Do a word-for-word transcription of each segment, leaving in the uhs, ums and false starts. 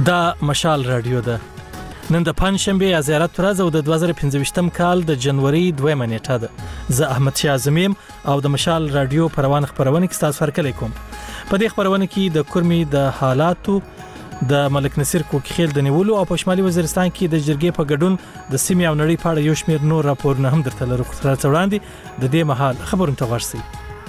دا مشال رادیو ده. نن د پنځشنبه یا زیارت ورځ او د دوه زره پنځه کال د جنوري دویمه نیټه ده. زه احمد شاه زمیم او د مشال رادیو پروان خبرونه کې تاسو سره کوم. په دې خبرونه کې د کورمي د حالاتو د ملک نصیر کوکخیل د نیولو او په شمالي وزیرستان کې د جرګې په ګډون د سیمې او نړۍ په اړه یو شمېر نور راپورونه هم درته لرو. خو تر وړاندې د دې مهال خبرونه ته ورسئ.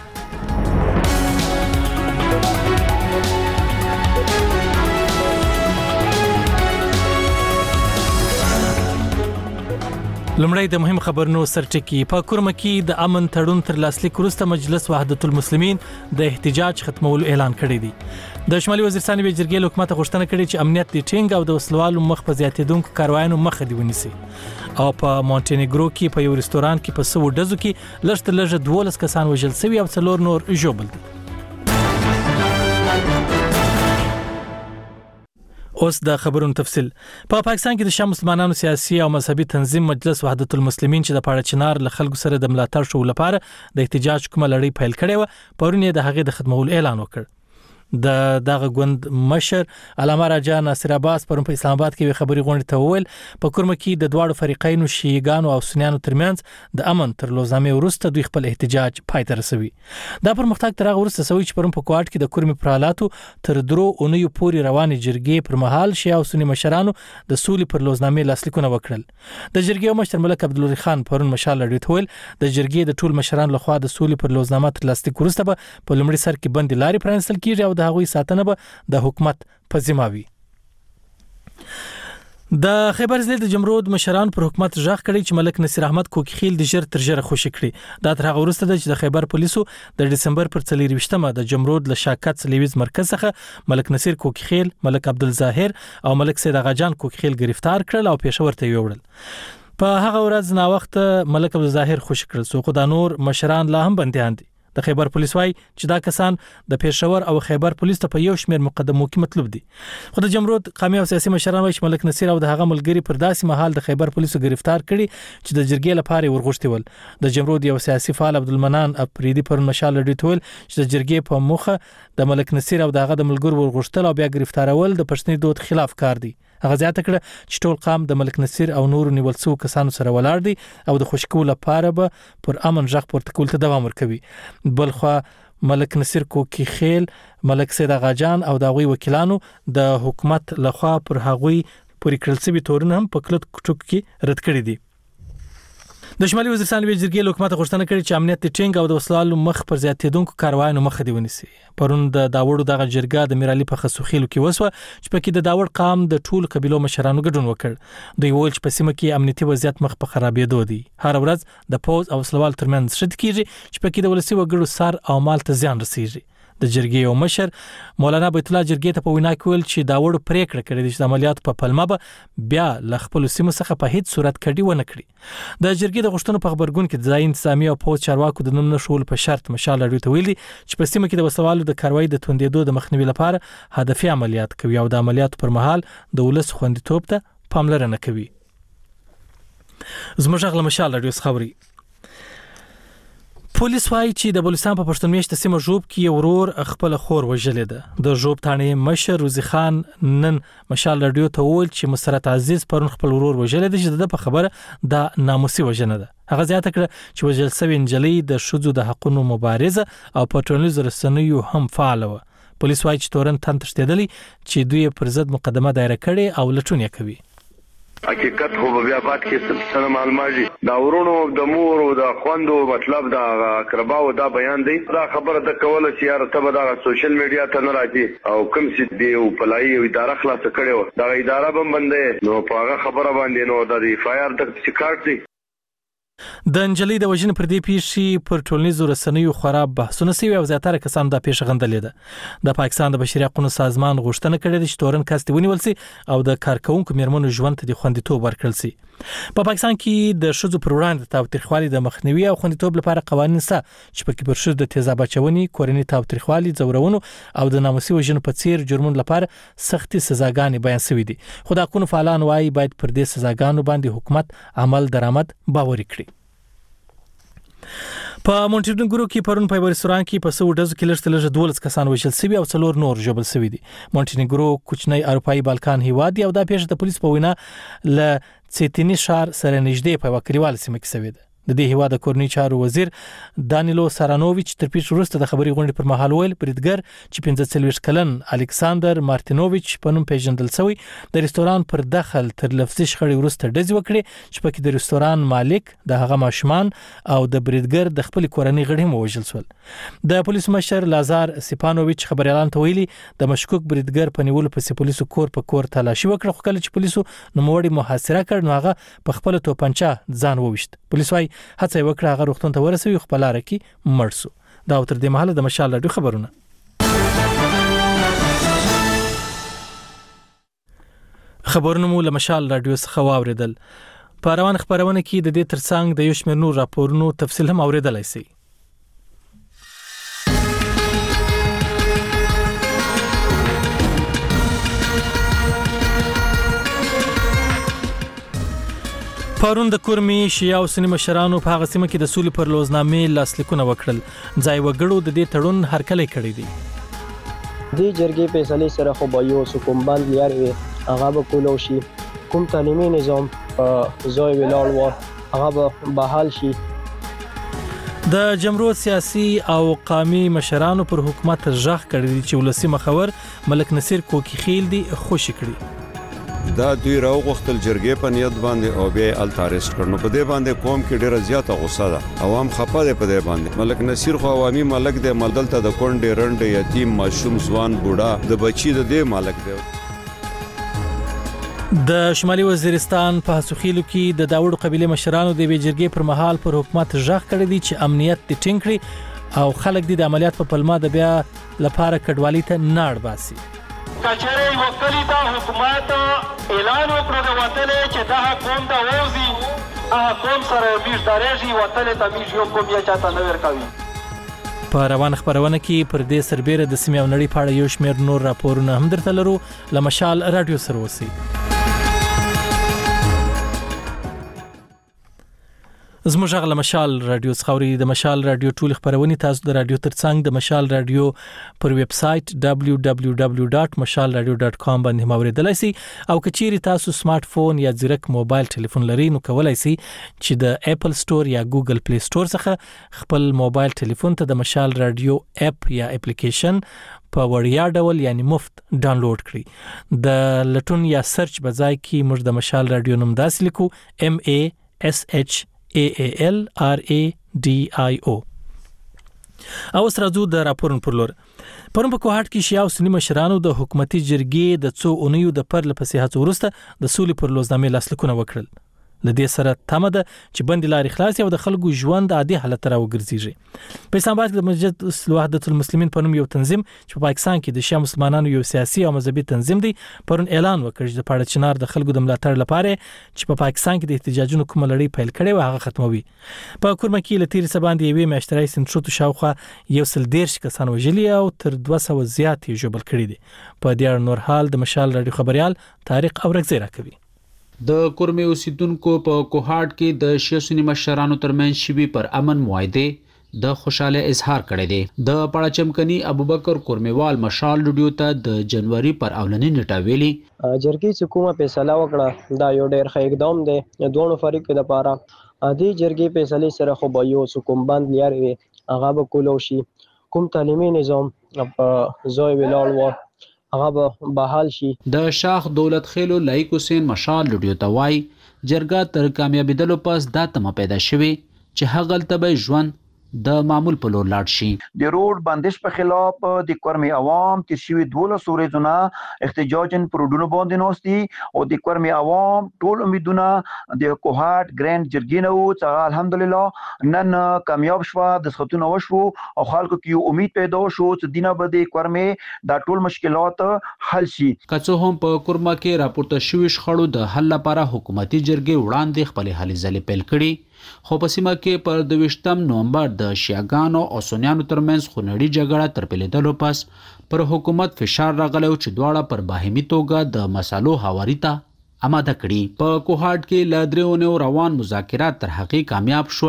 لمړی د مهم خبرونو سرټکی. په کورمه کې د امن تړون تر لاسلیک وروسته مجلس وحدت المسلمین د احتجاج ختمولو اعلان کړی دی. د شمالي وزیرستان د جرګې حکومت غوښتنه کړې چې امنیت د ټینګ او د وسلوالو مخ په زیاتېدونکو کاروایانو مخه دی ونیسي. او په مونټینیګرو کې په یو رستوران کې په سو ډزو کې لږ تر لږه دولس کسان وژل شوي او څلور نور ژوبل دي. اوس د خبرونو تفصیل. په پا پاکستان کې د شام مسلمانانو سیاسي او مذهبي تنظیم مجلس وحدت المسلمین چې د پاړه چنار له خلکو سره د ملاتړ شو لپاره د احتجاج کومه لړۍ پیل کړې و، پرون یې د هغې د ختمولو اعلان وکړ. د دغه ګوند مشر علامه راجا ناصر عباس پرون په اسلام آباد کې خبري غونډه ته وویل په کورمه کې د دواړو فریقینو شیعاګانو او سنیانو ترمنځ د امن تر لوزنامې وروسته دوی خپل احتجاج پای ته رسوي. دا پرمختګ تر هغه وروسته سوي چې پرون په کوټ کې د کورمي پرالاتو تر درو اونیو پورې روانې جرګې پر مهال شیعه او سنی مشرانو د سولې پر لوزنامې لاسلیکونه وکړل. د جرګې مشر ملک عبدالوری خان پرون مشال لري ته ویل د جرګې د ټول مشرانو لخوا د سولې پر لوزنامه تر لاسلیک وروسته به په لومړي سر کې بندي لارې پرانستل کیږي او د هغوی ساتنه به د حکومت په ذمه وي. د خیبر ضلع د جمرود مشران پر حکومت ژغ کړي چې ملک نصیر احمد کوکخیل د ژر تر ژره خوشي کړي. دا تر هغه وروسته چې د خیبر پولیسو د دسمبر پر څلور ویشتمه د جمرود له شاکت سلیویز مرکز څخه ملک نصیر کوکخیل، ملک عبدالظاهر او ملک سید اغاجان کوکخیل گرفتار کړل او پېښور ته یوړل. په هغه ورځ نا وخت ملک عبدالظاهر خوشي کړل، سو خو د نور مشران لا هم بنديان دي. د خیبر پولیس وايي چې دا کسان د پېښور او خیبر پولیس ته په یو شمېر مقدمو کې مطلوب دي. خو د جمرود قومي او سیاسي مشران وايي چې ملک نصیر او د هغه ملګری پر داسې مهال د خیبر پولیسو گرفتار کړي چې د جرګې لپاره ورغښتي ول. د جمرود یو سیاسي فعال عبدالمنان اپریدي پر مشال لري تول چې د جرګې په مخه د ملک نصیر او دغه د ملګرو ورغښتل او بیا گرفتارول د پښتني دود خلاف کار دی. هغه زیاته کړه چې ټول قام د ملک نصیر او نور نیول شو کسانو سره ولاړ دي او د خوشکول لپاره به پر امن ژغ پورته کول ته دوام ورکوي. بلخوا ملک نصیر کوکخیل، ملک سید اغاجان او د غوي وکیلانو د حکومت لخوا پر هغوی پوری کړل شوی تورونه هم په کلت ټوک کې رد کړی دي. د شمالي وزیرستان د جرګې حکومت غوښتنه کړې چې امنیت ټینګ او د وسلوالو مخ پر زیاتېدونکو کاروایانو مخه دی ونیسي. پرون د داوړو دغه جرګه د میرعلي په خسوخیلو کې وسوه چې پکې د داوړ قام د ټول قبيلو مشرانو ګډون وکړ. دوی وویل چې په سیمه کې امنیتي وضعیت مخ په خرابېدو دی. هر ورځ د پوز او وسلوال ترمنځ شد کیږي چې پکې د ولسي وګړو سر او مال ته زیان رسیږي. د جرګې یو مشر مولانا بیت الله جرګې ته په وینا کې ویل چې داوړ پریکړه کړې چې د عملیاتو په پلمه به بیا ل خپل سیمه څخه په هیڅ صورت کډي ونه کړي. د جرګې د غوښتنو په خبرګون کې د ځای انتظامی او پوز چارواکو د نوم نشول په شرط مشال لري ته ویلي چې په سیمه کې د وسوالو د کاروایی د توندېدو د مخنیوي لپاره هدفي عملیات کوي او د عملیاتو پر مهال د ولس خوندیتوب ته پاملرنه کوي. زموږ غل مشال لري خبري. پولیس وايي چې د بلوچستان په پښتون میشته سیمه ژوب کې ورور خپل خور وژلې ده. د ژوب ثاني مشر روزي خان نن مشال رادیو ته وویل چې مسرت عزیز پرون خپل ورور وژلې ده چې د په خبره د ناموسي وژنه ده. هغه زیاته کړه چې وژل شوی نجلۍ د شذو د حقونو مبارزه او په ټولنیزو رسنیو هم فعال و. پولیس وايي چې تورن تن تشتیدلی چې دوی پر ضد مقدمه دایره کړي او لټون یې کوي. حقیقت خو بیا پات کې څه معلوماتي دا ورونو د مور او د خوندو مطلب دا اقرباو دا بیان دی. دا خبره د کوله چې یار ته دا سوشل میډیا ته نه راځي او کوم څه دی او پلای او اداره خلاص کړي دا اداره به بندې نو په هغه خبره باندې نو د اف آی آر د سکارت دی. د انجلۍ د وژنې پر دې پیښې پر ټولنیزو رسنیو خراب بحثونه شوي او زیاتره کسان دا پیښه غندلې ده. د پاکستان د بشري حقوقو سازمان غوښتنه کړې ده چې تورن کس ونیول شي او د کارکونکو میرمنو ژوند ته د خوندیتوب ورکړل شي. په پاکستان کې د ښځو پر وړاندې د تاوتریخوالي د مخنیوي او خوندیتوب لپاره قوانین شته چې پکې پر ښځو د تیزاب اچونې، کورنۍ تاوتریخوالي، ځورونو او د ناموسي وژنو په څیر جرمونو لپاره سختي سزاګانې بیان شوي دي. خو د حقوقو فعالان وايي باید پر دې سزاګانو باندې حکومت عمل درآمد باوري کړي. په مونټینګرو کې پرون په رستوران کې په سو ډز کې لږ لږ دولس کسان وژل شوي او څلور نور ژوبل شوي دي. مونټینګرو کوچنی اروپאי بالکان هیواد دی او دا پیښه د پولیس په وینا ل سیتینی شهر سره نږدې په وکړیوال سیمه کې شوې ده. د دې هیواد کورنی چارو وزیر دانیلو سارانوویچ تر پیښې وروسته د خبري غونډې پر مهال ویل بریدګر چې پنځه څلوېښت کلن الکساندر مارتینوویچ په نوم پیژندل شوی د رستوران پر دخل تر لفظي شخړې وروسته ډزې وکړې چې پکې د رستوران مالک د هغه ماشومان او د بریدګر د خپل کورنۍ غړي هم وژل شول. د پولیس مشر لازار سیپانوویچ خبريالان ته ویلي د مشکوک بریدګر په نیولو پسې پولیسو کور په کور تلاشي وکړه، خو کله چې پولیسو نوموړی محاصره کړ نو هغه په خپل توپنچه ځان وويشت. پولیس وايي هڅه وکړه هغه روغتون ته ورسوي خو په لار کې مړ شو. دا تر دې مهاله د مشال راډیو خبرونه. خبرونه مو له مشال راډیو څخه واوریدل. په روان خبرونه کې د دې ترڅنګ د یو شمېر نور راپورونو تفصیل هم اوریدلای شئ. پرون د کورمي شیعه او سنی مشرانو په هغه سیمه کې د سولې پر لوزنامې لاسلیکونه وکړل. ځای وګړو د دې تړون هرکلی کړی دی. دې جرګې فیصلې سره خو به یو حکومت باندې یار وي هغه به کولو شي، کوم تعلیمي نظام زوی ولاړ و هغه به بحال شي. د جمهوریت سیاسي او قومي مشرانو پر حکومت ژغ کړی دی چې ولسی مخور ملک نصیر کوکی خیل دی خوشی کړی. دا دوی راو غختل جرګې په نیت باندې او بیا التاریست کړنو په دې باندې قوم کې ډیره زیاته غوسه ده. عوام خپه دي په دې باندې. ملک نصیر خو عوامي ملک دی، ملدل ته د کونډې رنډ یتیم ماشوم ځوان بوډا د بچی د دې مالک دی. د شمالي وزیرستان په حسوخیلو کې د داوود قبيله مشرانو د جرګې پر مهال پر حکومت ژغ کړی دی چې امنیت دې ټینګ کړي او خلک دې د عملیات په پلمه د بیا لپاره کډوالۍ ته ناړ باسي. کچره وکلی دا حکومت اعلان وکړو د وطن چې دا قوم دا ووزي هغه قوم سره میش دارېږي وطن ته میش یو قوم یې چاته نه ورکوي. په روان خبرونه کې پر دې سربېره د سیمې او نړۍ په اړه یو شمېر نور راپورونه هم درته لرو. له مشال راډیو سره اوسئ. زموږ غل مشال راډیو څخه د مشال راډیو ټول خبرونه تاسو د راډیو ترڅنګ د مشال راډیو پر ویب سټ دبليو دبليو دبليو ډاټ مشال راډیو ډاټ کام باندې موریدلای شئ او کچيري تاسو سمارټ فون یا ځیرک موبایل ټلیفون لرئ نو کولای شئ چې د اپل سٹور یا ګوګل پلی سٹور څخه خپل موبایل ټلیفون ته د مشال راډیو اپ یا اپلیکیشن په وړیا ډول یعنی مفت ډاونلوډ کړئ. د لټون یا سرچ بځای کې موږ د مشال راډیو نوم داسې لیکو ام ای اس اچ A A L R A D I O. او سره د راپورن پر لور پرون په کوهاټ کې شیعه او سنی مشرانو د حکومتي جرګې د څو اونیو د پر لپسې هڅو وروسته د سولې پر لوزنامې لاسلیکونه وکړل. لدې سره تمه ده چې بند لارې خلاص او د خلکو ژوند عادي حالت را وګرځي. په اسلام آباد کې د مسجد وحدت المسلمین په نوم یو تنظیم چې په پاکستان کې د شیعه مسلمانانو یو سیاسي او مذهبي تنظیم دی پرون اعلان وکړ چې د پاړه چنار د خلکو د ملاتړ لپاره چې په پاکستان کې د احتجاجونو کومه لړۍ پیل کړي و هغه ختموي. په کورمه کې لتیر سباندې یوې میاشتري سنټرو شاوخه یو سل دیرش کسان وژلي او تر دوه سوه زیاتې ژوبل کړي دي. په دې نور حال د مشال راډیو خبريال طارق اورګزی راکوي. د کورمي اوسیدونکو په کوهاټ کې د شیعه سنی مشرانو ترمنځ شوي پر امن معاهده د خوشاله اظهار کړی دی. د پړاچمکني ابوبکر کورمیوال مشال راډیو ته د جنوري پر اولنۍ نیټه ویلي جرګې چې کومه فیصله وکړه دا یو ډېر ښه اقدام دی د دوه فریقو لپاره. دې جرګې فیصلې سره خو به یو حکومت باندې یار وي هغه به کولو شي، کوم تعلیمي نظام په زوی ولاړ و هغه به بحال شي. د شاخ دولت خیلو لایق حسین مشال راډیو ته وایي جرګه تر کامیابیدلو پس دا تمه پیدا شوه چې هغه تل ژوند د معمول په لور لاړ شي. د روډ بندش په خلاف د کورمي عوام تیر شوي دولس ورځې نه احتجاجن پروډونو باندې نوستي او د کورمي عوام ټول امیدونه د کوهاټ ګرند جرګې نه وو چې الحمدلله نن کامیاب شو، د سختونو وشو او خلکو کې امید پیدا شو چې دینه به د کورمي دا ټول مشکلات حل شي. که څه هم په کورما کې راپورته شوي شخړو د حل لپاره حکومتي جرګې وړاندې خپل هلې ځلې پیل کړي، خو په سیمه کې پر دویشتم نومبر د شیعاګانو او سنیانو ترمنځ خونړۍ جګړه تر پیلېدلو پس پر حکومت فشار راغلی چې دواړه پر باهمي توګه د مسالو هواري ته آماده کړي. په کوهاټ کې له درې اونیو روان مذاکرات تر هغې کامیاب شول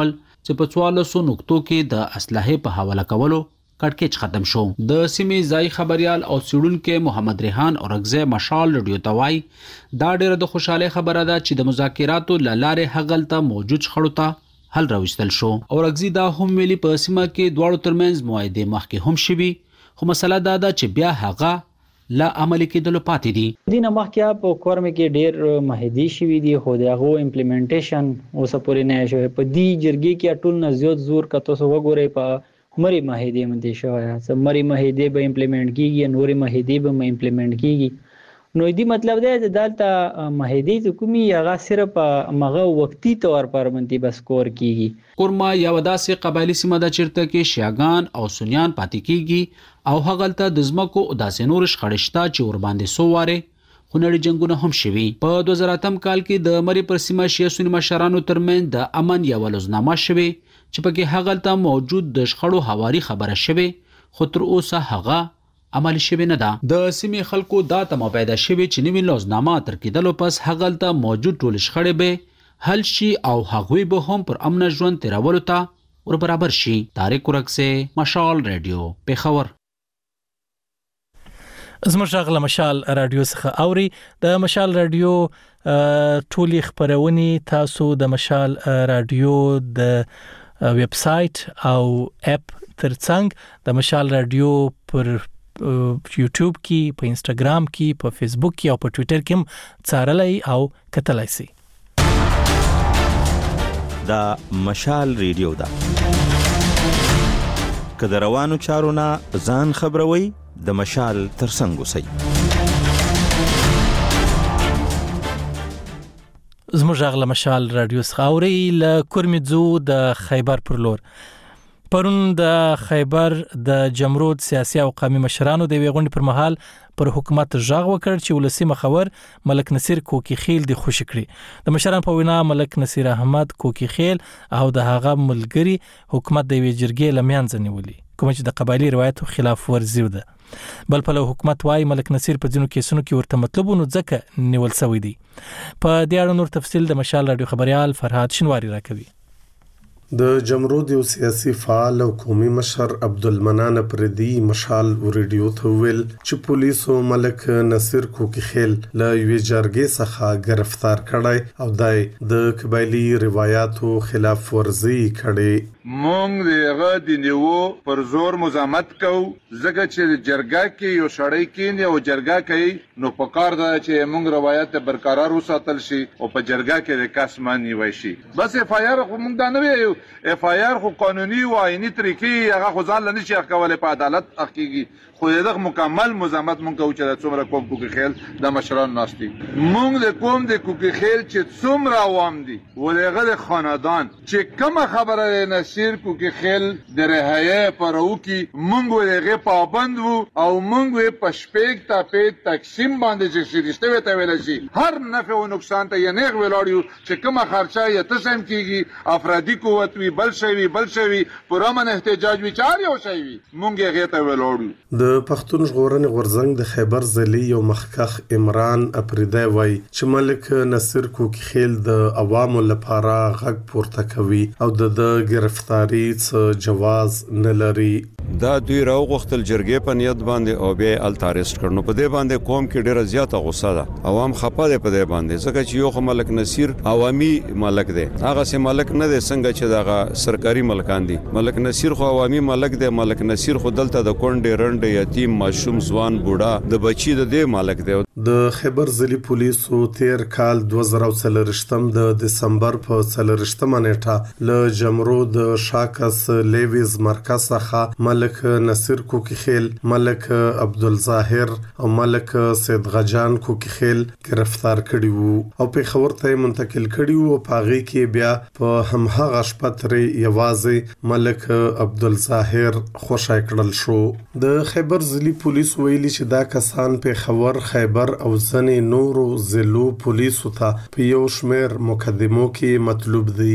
چې په څوارلسو نقطو کې د اسلحې په حواله کولو کټکېچ ختم شو. د سیمې ځای خبريال او څېړونکي محمد ریحان اورګزی مشال رادیو ته وایي دا ډېره د خوشاله خبره ده چې د مذاکراتو له لارې هغلته موجود شخړو ته حل راوستل شو. اورګزی دا هم ویلي په سیمه کې دواړو ترمنځ معاهدې مخکې هم شوي، خو مسله دا ده چې بیا هغه لا عملي کېدلو پاتې دي. دینه مخکې په کورم کې ډېر معاهدې شوي دي، خو د هغو امپلیمنټیشن اوسه پورې نه شوی. په دې جرګې کې ټول نه زیات زور کته سو وګورئ په مری معاهدې مندې شوی، چې مری معاهدې به امپلیمنٹ کیږي، نورې معاهدې به امپلیمنٹ کیږي. نو دې مطلب دی چې دلته معاهدې چې کومي هغه صرف مغه وقتی تور پر باندې بس کور کیږي. کورما یو داسې قبایلی سیمه ده چیرته کې شیعاګان او سنیان پاتې کیږي او هغلته د ځمکو داسې نور شخړې شته چې ور باندې سو واره خونړي جنگونه هم شوي. په دوه زره اتم کال کې د مری پر سیمه شیعه سنی مشرانو ترمنځ د امن یو لوزنامه شوي چې پکې هغلته موجود د شخړو حواري خبره شوي، خو تر اوسه هغه عملی شوی نه ده. د سیمې خلکو دا تمه پیدا شوی چې نوې لوزنامه تر کېدلو پس هغلته موجود ټول شخړې به حل شي او هغوی به هم پر امن ژوند تیرولو ته ور برابر شي. طارق اورګزی، مشال رادیو، پیښور. زموږ غږ له مشال رادیو څخه اوري. د مشال رادیو ټولې خبرونه تاسو د مشال رادیو د ویب سټ او اپ ترڅنګ د مشال رادیو پر یوټیوب کې، په انستګرام کې، په فیسبوک کې او په ټوئیټر کې هم څارلای او کتلای شئ. دا مشال رادیو دا کله روانو چارو نه ځان خبروي د مشال ترڅنګ وسی. زموږ غږ له مشال رادیو څخه اوري. له کورمځو د خیبر پر لور پرون د خیبر د جمرود سیاسي او قومي مشرانو د ویغونډ پر مهال پر حکومت ژغ وکړ چې ولسی مخور ملک نصیر کوکی خیل د خوشی کړی. د مشران په وینا ملک نصیر احمد کوکی خیل او د هغه ملګری حکومت د وی جرګې لمنځ نیولي، کوم چې د قبایلی روایتو خلاف ورزي ده. بل په حکومت وايي ملک نصیر په ځینو کیسونو کې ورته مطلبونه ځکه نیول شوی دی. په دې اړه نور تفصیل د مشال رادیو خبريال فرهاد شنواری راکوي. د جمرود یو سیاسي فعال او قومي مشر عبدالمنان پردي مشال ریډیو ته ویل چې پولیسو ملک نصیر کوکی خیل له یوې جرګې څخه گرفتار کړی او دای د قبایلی روایتو خلاف ورزي کړي. مونږ دغه د نیو پر زور مزاحمت کو زګه چې جرګه کې یو شړې کې یو جرګه کوي نو پکار ده چې مونږ روایت برقرار وساتل شي او په جرګه کې د کس مانی وای شي. بس اف آی آر خو مونږ دا نه ویو، اف آی آر خو قانوني و آئینی طریقې هغه خو ځان لنی شي کولای په عدالت حقيقي، خو دغه مکمل مزاحمت مونږ کوو چې څومره کوم کوکی خیل د مشران ناشتي مونږ د کوم د کوکی خیل چې څومره عوام دي ولغه د خاندان چې کومه خبره نصیر کوکی خیل د رهایه پرو کې مونږ ولغه پابند وو او مونږ په شپږ تاپې تقسیم باندې چې شریسته وته ویل شي هر نفع او نقصان ته یې نه ویلاړو چې کومه خرچه یې تسم کیږي افرادی قوت وی بل شوی بل شوی پرامن احتجاج وی چار یو شوی مونږ یې غته ویلاړو. د پښتون ژغورنې غورځنګ د خیبر ضلعي یو مخکخ عمران اپریدی وای چې ملک نصیر کوکی خیل د عوامو لپاره غږ پورته کوي او د گرفتاری څخه جواز نه لري. دا دوی راوغختل جرګې په نیت باندې او بیا التاریست کړنو په دې باندې قوم کې ډیره زیاته غوسه ده، عوام خپه دي په دې باندې ځکه چې یو ملک نصیر عوامي ملک دی، هغه سه ملک نه دی څنګه چې دغه سرکاري ملکان دي. ملک نصیر خو عوامي ملک دی، ملک نصیر خو دلته د کونډې رنډ یتیم ماشوم ځوان بوډا د بچی د دې مالک دی. د خیبر ضلعي پولیسو تیر کال دوه زره څلورشتم د دسمبر په څلورشتمه نیټه له جمرود شاکس لیویز مرکز څخه ملک نصیر کوکی خیل، ملک عبدالظاهر او ملک سید غجان کوکی خیل گرفتار کړي وو او په خبر ته منتقل کړي وو. پاغي کې بیا په همغه شپه ترې یوازې ملک عبدالظاهر خوشای کړل شو. د خیبر ضلعي پولیس ویلي چې دا کسان په خبر خیبر او ځنې نورو ضلعو پولیسو ته په یو شمېر مقدمو کې مطلوب دي.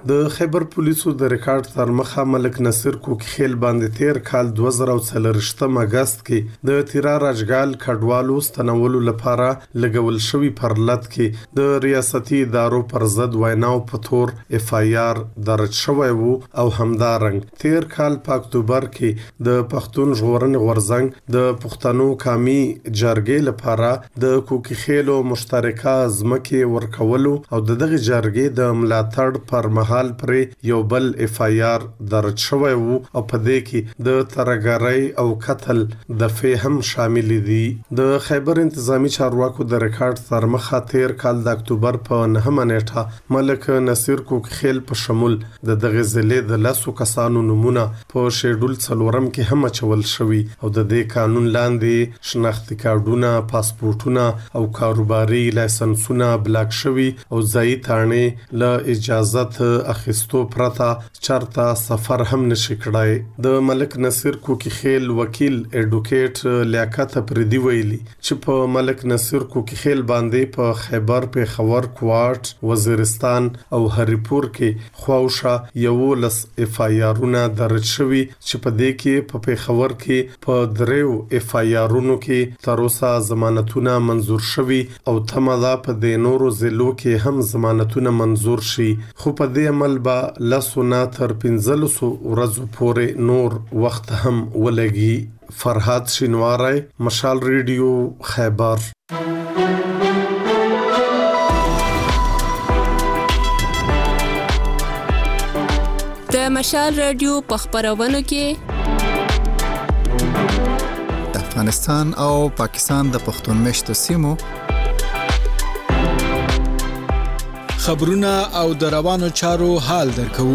د خیبر پولیسو د ریکارډ تر مخه ملک نصیر کوکخیل باندې تیر کال دوه زره څلور اگست کې د تیرا راجګال کډوالو ستنولو لپاره لګول شوی پرلط کې د ریاستي ادارو پر ضد ویناو په تور اف آی آر درج شوی وو او همدارنګ تیر کال په اکتوبر کې د پښتون ژغورنې غورځنګ د پښتنو قومي جرګې لپاره د کوکخیلو مشترکه ځمکې ورکولو او د دغه جرګې د ملاتړ پر مهال پر یو بل اف آی آر درج شوی وو او په دې کې د ترګری او قتل د فهم شامل دي. د خیبر انتظامی چارواکو د ریکارډ تر مخه تیر کال د اکتوبر په نهمه نیټه ملک نصیر کوکخیل په شمول د دغه ضلع د لاسو کسانو نمونه په شیډول څلورم کې هم چول شوی او د دې قانون لاندې شناختی کارتونه، پاسپورتونه او کاروباري لایسنسونه بلاک شوی او ځای تانه له اجازت اخیستو پرته چرته سفر هم نشي کړای. د ملک نصیر کوکخیل وکیل اډوکیټ لیاقت پردي ویلي چې په ملک نصیر کوکخیل باندې په خیبر پېښور کوارټ وزیرستان او هریپور کې خواوشه یو لس اف آی آرونه درج شوي چې په دې کې په پېښور کې په دریو اف آی آرونو کې تر اوسه ضمانتونه منزور شوي او تمه ده په د نورو ضلعو کې هم ضمانتونه منزور شي، خو په دې عمل به لسو نه تر پنځلسو ورځو پورې نور وخت هم ولګي. فرهاد شینواری، مشال ریډیو، خیبر. د مشال ریډیو په خبرونو کې د افغانستان او پاکستان د پښتون مشتو سیمو خبرونه او د روانو چارو حال درکو.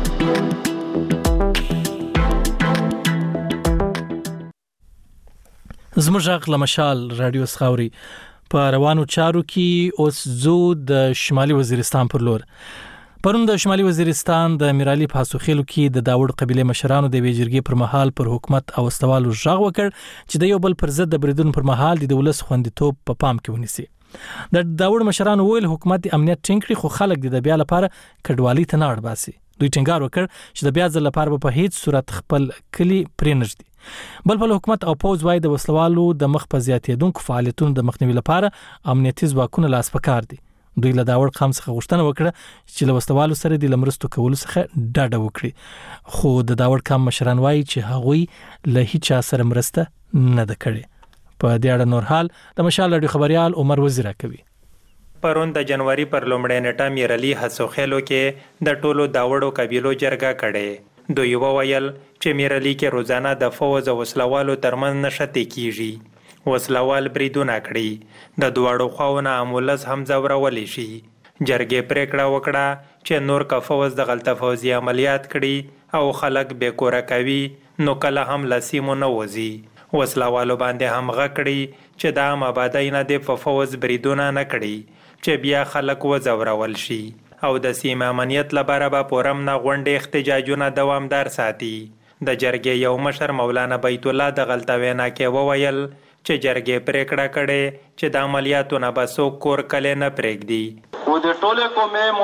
زموږ غږ له مشال رادیو سخاوري په روانو چارو کې اوس زو د شمالي وزیرستان پر لور. پرون د شمالي وزیرستان د میرالي پاسوخیلو کې د داوود قبيله مشرانو د ویجرګي پر مهال پر حکومت او استوالو ژغ وکړ چې د یو بل پر ضد د بریدون پر مهال د ولس خوندیتوب په پا پام کې ونیسي. د داوود مشرانو ویل حکومت امنیت ټینګ کړي خو خلک د بیا لپاره کډوالي ته نه اړ باسي. دوی ټینګار وکړ چې د بیا ځل لپاره په هیڅ صورت خپل کلی پرې نږدي. بل په حکومت او پوز وای د وسلوالو د مخ په زیاتېدونکو فعالیتونو د مخنیوي لپاره امنیتي ځواکونه لاس پکار دي. دوی له داوود خام څخه غوښتنه وکړه چې له وسلوالو سره د لمرستو کولو څخه ډاډه وکړي، خو د داوود خام مشران وای چې هغوی له هیڅ سره مرسته نه ده کړې. په دې اړه نور حال د مشال رادیو خبريال عمر وزیر کوي. پرون د جنوري پر لومړۍ نیټه میرالي حسوخیلو کې د ټولو داوړو قبیلو جرګه کړې. دوی وویل چې میرالي کې روزانه د فوز او وسلوالو ترمن نشته کیږي. وسلوال بریدونه کړي، د دواړو خواونه امولز هم ځورولې شي. جرګې پریکړه وکړه چې نور که فوز د غلطه فوزي عملیات کړي او خلک بې کوره کوي نو کله هم لسیمو نه وځي. وسلوالو باندې هم غکړي چې د عام آبادۍ نه د فوز بریدونه نه کړي چې بیا خلک وځورول شي او د سیمه امنیت لپاره به پورم نه غونډې احتجاجونه دوامدار ساتي. د جرګې یو مشر مولانا بیت الله د غلطه وینا کې وویل چې جرګې پریکړه کړي چې د عملیاتو نه به څوک کور کلی نه پرېږدي. و د ټولې قومې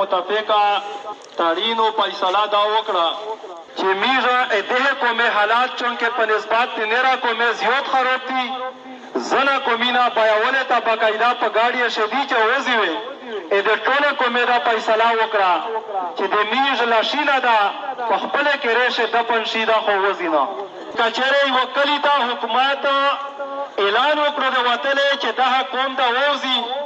متفقه تړین او فیصله دا وکړه چې میږه دغه قومې حالات چونکه په نسبت د نورو قومې زیات خراب دي، زنه قومینا بیاولې ته باقاعده په ګاډي شدید وځي وي د ټولې قومې دا فیصله وکړه چې د میږه لاشینه ده په خپل کې ریشه د پنشي دا خو وځینه کچېرې وکړی ته حکومت اعلان وکړو د وطن چې دا قوم دا وځي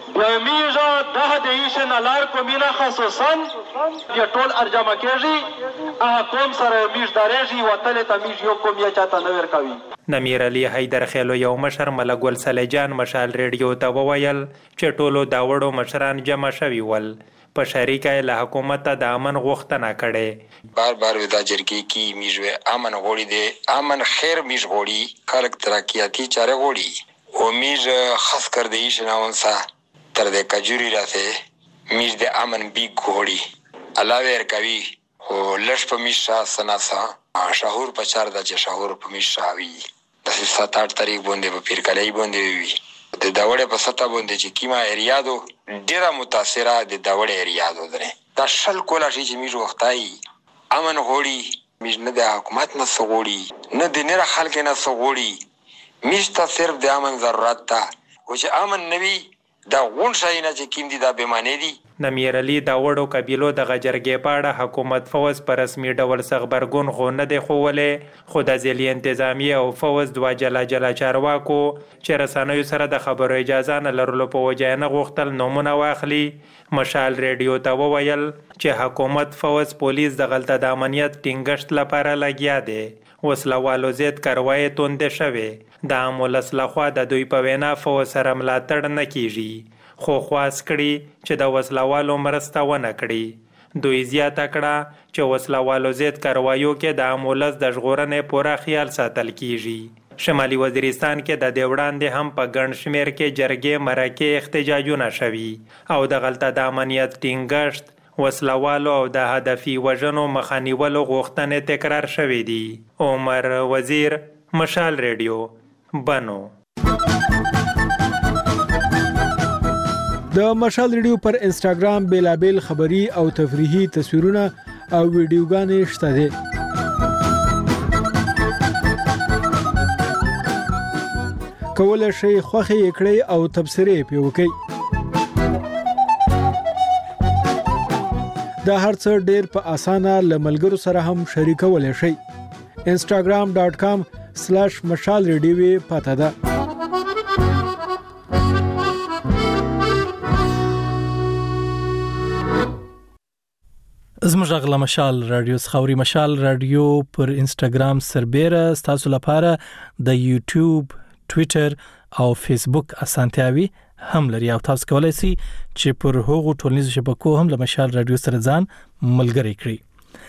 میږه ده د ایشه نلار قومینا خصوصا یا ټول ارجمه کېږي هغه قوم سره میږ درېږي وطن ته میږ یو قوم یا چاته نه ورکوي. د میرعلي حیدر خیلو یو مشر ملک ګل سلیجان مشال ریډیو ته وویل چې ټولو داوړو مشران جمع شوي ول په شریکه له حکومت د امن غوښتنه کړي. بار بار ودا جرګې کې میږ امن غوړي دي، امن خیر میږ غوړي، خلک ترقیاتی چاره غوړي او میږ خاص کر دی شناونسا تر د کجوري راته میږ د امن بیگ غوړي الله ور کوي او لښ په میشا سناسا شاهور په چار د چې شاهور په میشا وي د سات اټ تاریخ باندې په پیرکلای باندې وي د داوړې په ستا باندې چې کیما اریادو ډیره متاثره د داوړې اریادو درې دا شل کولا شي چې میږ وختای امن غوړي میږ نه د حکومت نه سغوړي نه د نره خلک نه سغوړي میږ ته صرف د امن ضرورت ته او چې امن نوي دا غون شي نه چې کیم دي دا بیمانه دي. د میرعلي د وړو قبیلو د غجرګې پاړه حکومت فوز پر رسمي ډول خبرګون خو نه دی خوولې خو د ځلې انتظامیه او فوز دوا جلا جلا چارواکو چې رسنیو سره د خبرو اجازه نه لرلو په وجه نه غوښتل نومونه واخلي. مشال ریډیو ته وویل چې حکومت فوز پولیس د غلطه د امنیت ټینګښت لپاره لګیا دی. وسلوالو زیات کاروایی توندې شوې د امولس لخوا د دوی په وینا فوز سره ملاتړ نه کیږي خو خواست کړي چې د وسلوالو مرسته ونه کړي. دوی زیاته کړه چې وسلوالو زیات کاروایو کې د امولس د ژغورنې پوره خیال ساتل کیږي. شمالي وزیرستان کې د دې وړاندې هم په ګڼ شمېر کې جرګې مرکې احتجاجونه شوي او د غلطه د امنیت ټینګښت وسلوالو او د هدفي وژنو مخه نیولو غوښتنې تکرار شوې دي. عمر وزیر، مشال ریډیو، بنو. د مشال ریډیو پر انسټاګرام بیلابل خبري او تفریحي تصویرونه او ویډیوګانې شته دي. کولای شئ خوښه یې کړئ او تبصرې پې وکړئ. دا هر څه ډېر په اسانه له ملګرو سره هم شریکولی شئ. انسټاګرام ډاټ کام سلیش مشال ریډیو پته ده. زموږ غلا مشال رادیو خوري مشال رادیو پر انسټاګرام سربېره ستاسو لپاره د یوټیوب، ټوئیټر او فیسبوک اسانتیاوي هم لري او تاسو کولای شئ چې پر هغو ټولنیزو شبکو هم له مشال رادیو سره ځان ملګری کړئ.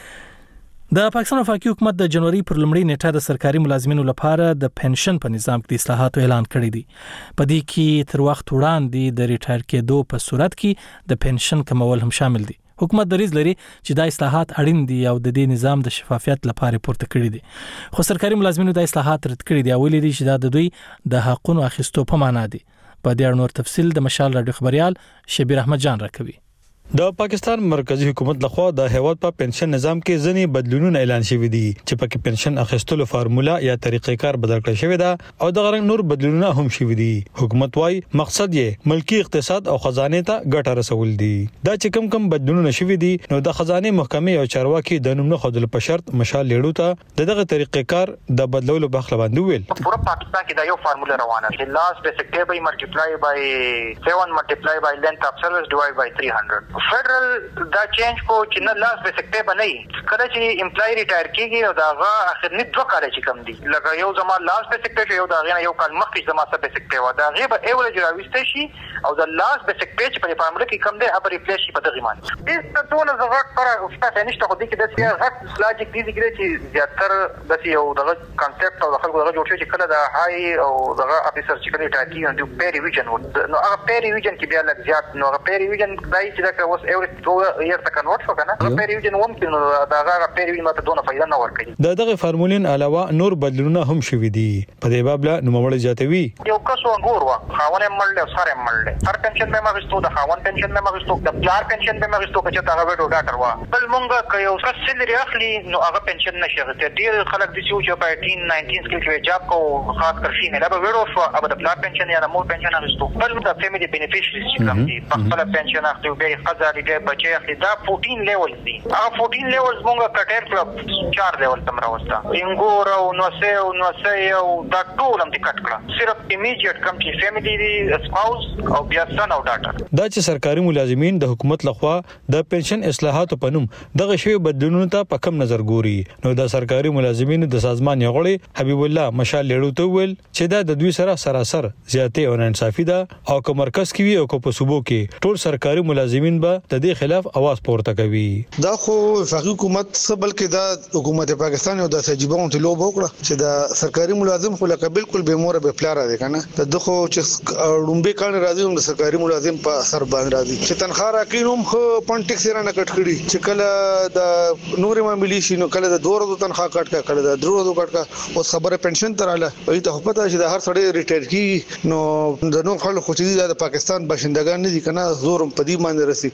د پاکستان وفاقي حکومت د جنوري پر لومړۍ نیټه د سرکاري ملازمینو لپاره د پنشن په نظام کې د اصلاحاتو اعلان کړی دی. په دې کې تر وخت وړاندې د ریټایر کېدو په صورت کې د پنشن کمول هم شامل دي. حکومت دریځ لري چې دا اصلاحات اړین دي او د دې نظام د شفافیت لپاره پورته کړی دي. خو سرکاري ملازمینو د اصلاحات رد کړی دي او ویلي دي چې دا د دوی د حقونو اخیستو په معنا دي. په دې اړه نور تفصیل د مشال رادیو خبريال شبیر احمد جان راکوي. د پاکستان مرکزی حکومت لخوا د هیواد په پنشن نظام کې ځینې بدلونونه اعلان شوي دي چې پکې پنشن اخیستلو فارمولا یا طریقې کار بدل کړی شوی ده او د غرنګ نور بدلونونه هم شوي دي. حکومت وايي مقصد یې ملکی اقتصاد او خزانه ته ګټه رسول دي. دا چې کم کم بدلونونه شوي دي نو د خزانه محکمې او چارواکي د نوم نه خدل په شرط مشال لیړو ته دغه طریقې کار د بدلولو بخله باندې ویل. پورا پاکستان کې دا یو فارمولا روانه ده. لاس بیسیک پے by multiply by seven multiply by length of service divided by three hundred. فدرل دا چینج کو چې نه لاس بیسیک پے بنئ کله چې امپلای ریټایر کیږي او داغه اخرنی دوه کال چې کم دي لکه یو زما لاس بیسیک پے یو داغه یو کال مخکې زما سره بیسیک پے و داغه به ایوریج راويسته شي او د لاس بیسیک پے چې په فارمولا کې کم دی هغه ریپلیس شي په دغه معنی. دې ته ټول زغت پر او ستاسو نشته خو دې کې د سیاست غټ لاجیک دي چې زیاتره د یو دغه کانسپټ او د خلکو دغه جوړ شي چې کله د هاي او دغه افیسر چې کله ریټایر کیږي نو پے ریویژن نو هغه پے ریویژن کې بیا لږ زیات نو هغه پے ریویژن دای چې دا اوس ایوریج یې ته کنورټ شو کنه هغه پے ریویژن ممکن دا هغه پے ریویژن ماته دونه فائدہ نه ورکړي. د دغه فارمولین علاوه نور بدلونونه هم شوي دي. په دې باب له نوموړي جاتوي یو کس وګور وا خاونه مړل او سره مړل هر پنشن به مغستو د خاون پنشن به مغستو د پلار پنشن به مغستو چې هغه وډو ډاکټر وا بل مونږه که یو څه سیلري اخلي نو هغه پنشن نشي غته ډیر خلک د سوچ په اټین ناینټین کې کې جاب کو خاص کر فی مله به وډو شو اب د پلار پنشن یا د مور پنشن اخستو بل د فیملی بینیفیشریز چې کوم دي په خپل پنشن اخلي به قزا لري بچي اخلي دا چودہ لیولز دي هغه چودہ لیولز مونږه کټر کړ چار لیول تم راوستا انګور او نو سه او نو سه او دا ټول هم کټ کړه صرف امیډیټ کم چې فیملی دی سپاوس او بیا سن او ډاټر. دا چې سرکاري ملازمین د حکومت لخوا د پنشن اصلاحاتو په نوم دغه شی بدلونونو ته په کم نظر ګوري نو د سرکاري ملازمینو د سازمان یغړي حبیب الله مشال لیړو ته ویل چې دا د دوی سره سراسر زیاتې او ناانصافي ده او که مرکز کې وي او که په صوبو کې ټول سرکاري ملازمین به د دې خلاف आवाज پورته کوي. دا خو وفاقي حکومت څه بلکې دا حکومت پاکستان او د سجيبون ته لوب وکړه چې دا سرکاري ملازم خو لکه بالکل به مور به پلار دی کنه د دغه چې رومبه کان راځي د سرکاري ملازم په سر باندې راځي چې تنخواه راکینوم خو پونټیکس رانه کټ کړي چې کله د نور معاملې شي نو کله د دوه ورځې تنخواه کټ کا کله د درو ورځې کټ کا او خبره پنشن تراله وي ته پته چې د هر سړی ریټایر کی نو د نو خلکو چې د پاکستان باشندگان نه دي کنه زور په دې باندې رسي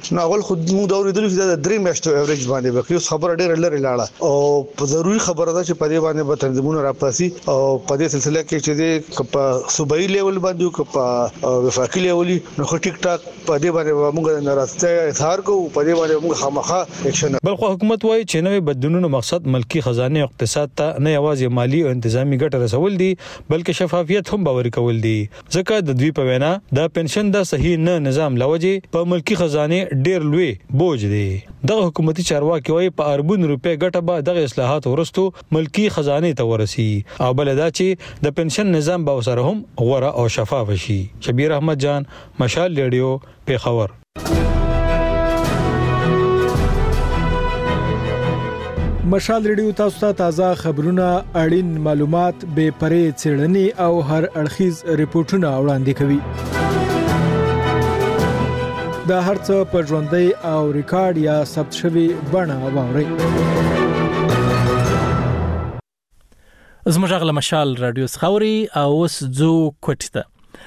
نو اول خود موږ دا ورېدل چې دا درې میاشتو ایوریج باندې وکړو خبره ډېر لري لاړه او په ضروري خبره ده چې په دې باندې به تنظیمونه راپاسي او په دې سلسله کې چې د په صوبایي لیول باندې او په وفاقي لیول نو خو ټیک ټاک په دې باندې موږ ناراسته اظهار کوو په دې باندې موږ خامخا اکشن. بلخو حکومت وايي چې نوې بدلونونو مقصد ملکی خزانه او اقتصاد ته نه یوازې مالی او انتظامی ګټه رسول دي بلکې شفافیت هم باور کول دي ځکه د دوی په وینا د پنشن د صحیح نه نظام لوجه په ملکی خزانه ډېر لوی بوج دي. دغه حکومتي چارواکي وايي په اربون روپے ګټه به دغه اصلاحات ورستو ملکی خزانه ته ورسي او بل دا چې د پنشن نظام به سره هم غوړه او شفاف شي. شبیر احمد جان، مشال ریډیو، پیښور. مشال ریډیو تاسو ته تازه خبرونه، اړین معلومات، بے پرې څېړنې او هر اړخیز ریپورتونه وړاندې کوي. دا هرڅه په ژوندۍ او ریکارډ یا ثبت شوی بڼه واورئ. زموږ غل مشال رادیو خوري او اوس زو کوټه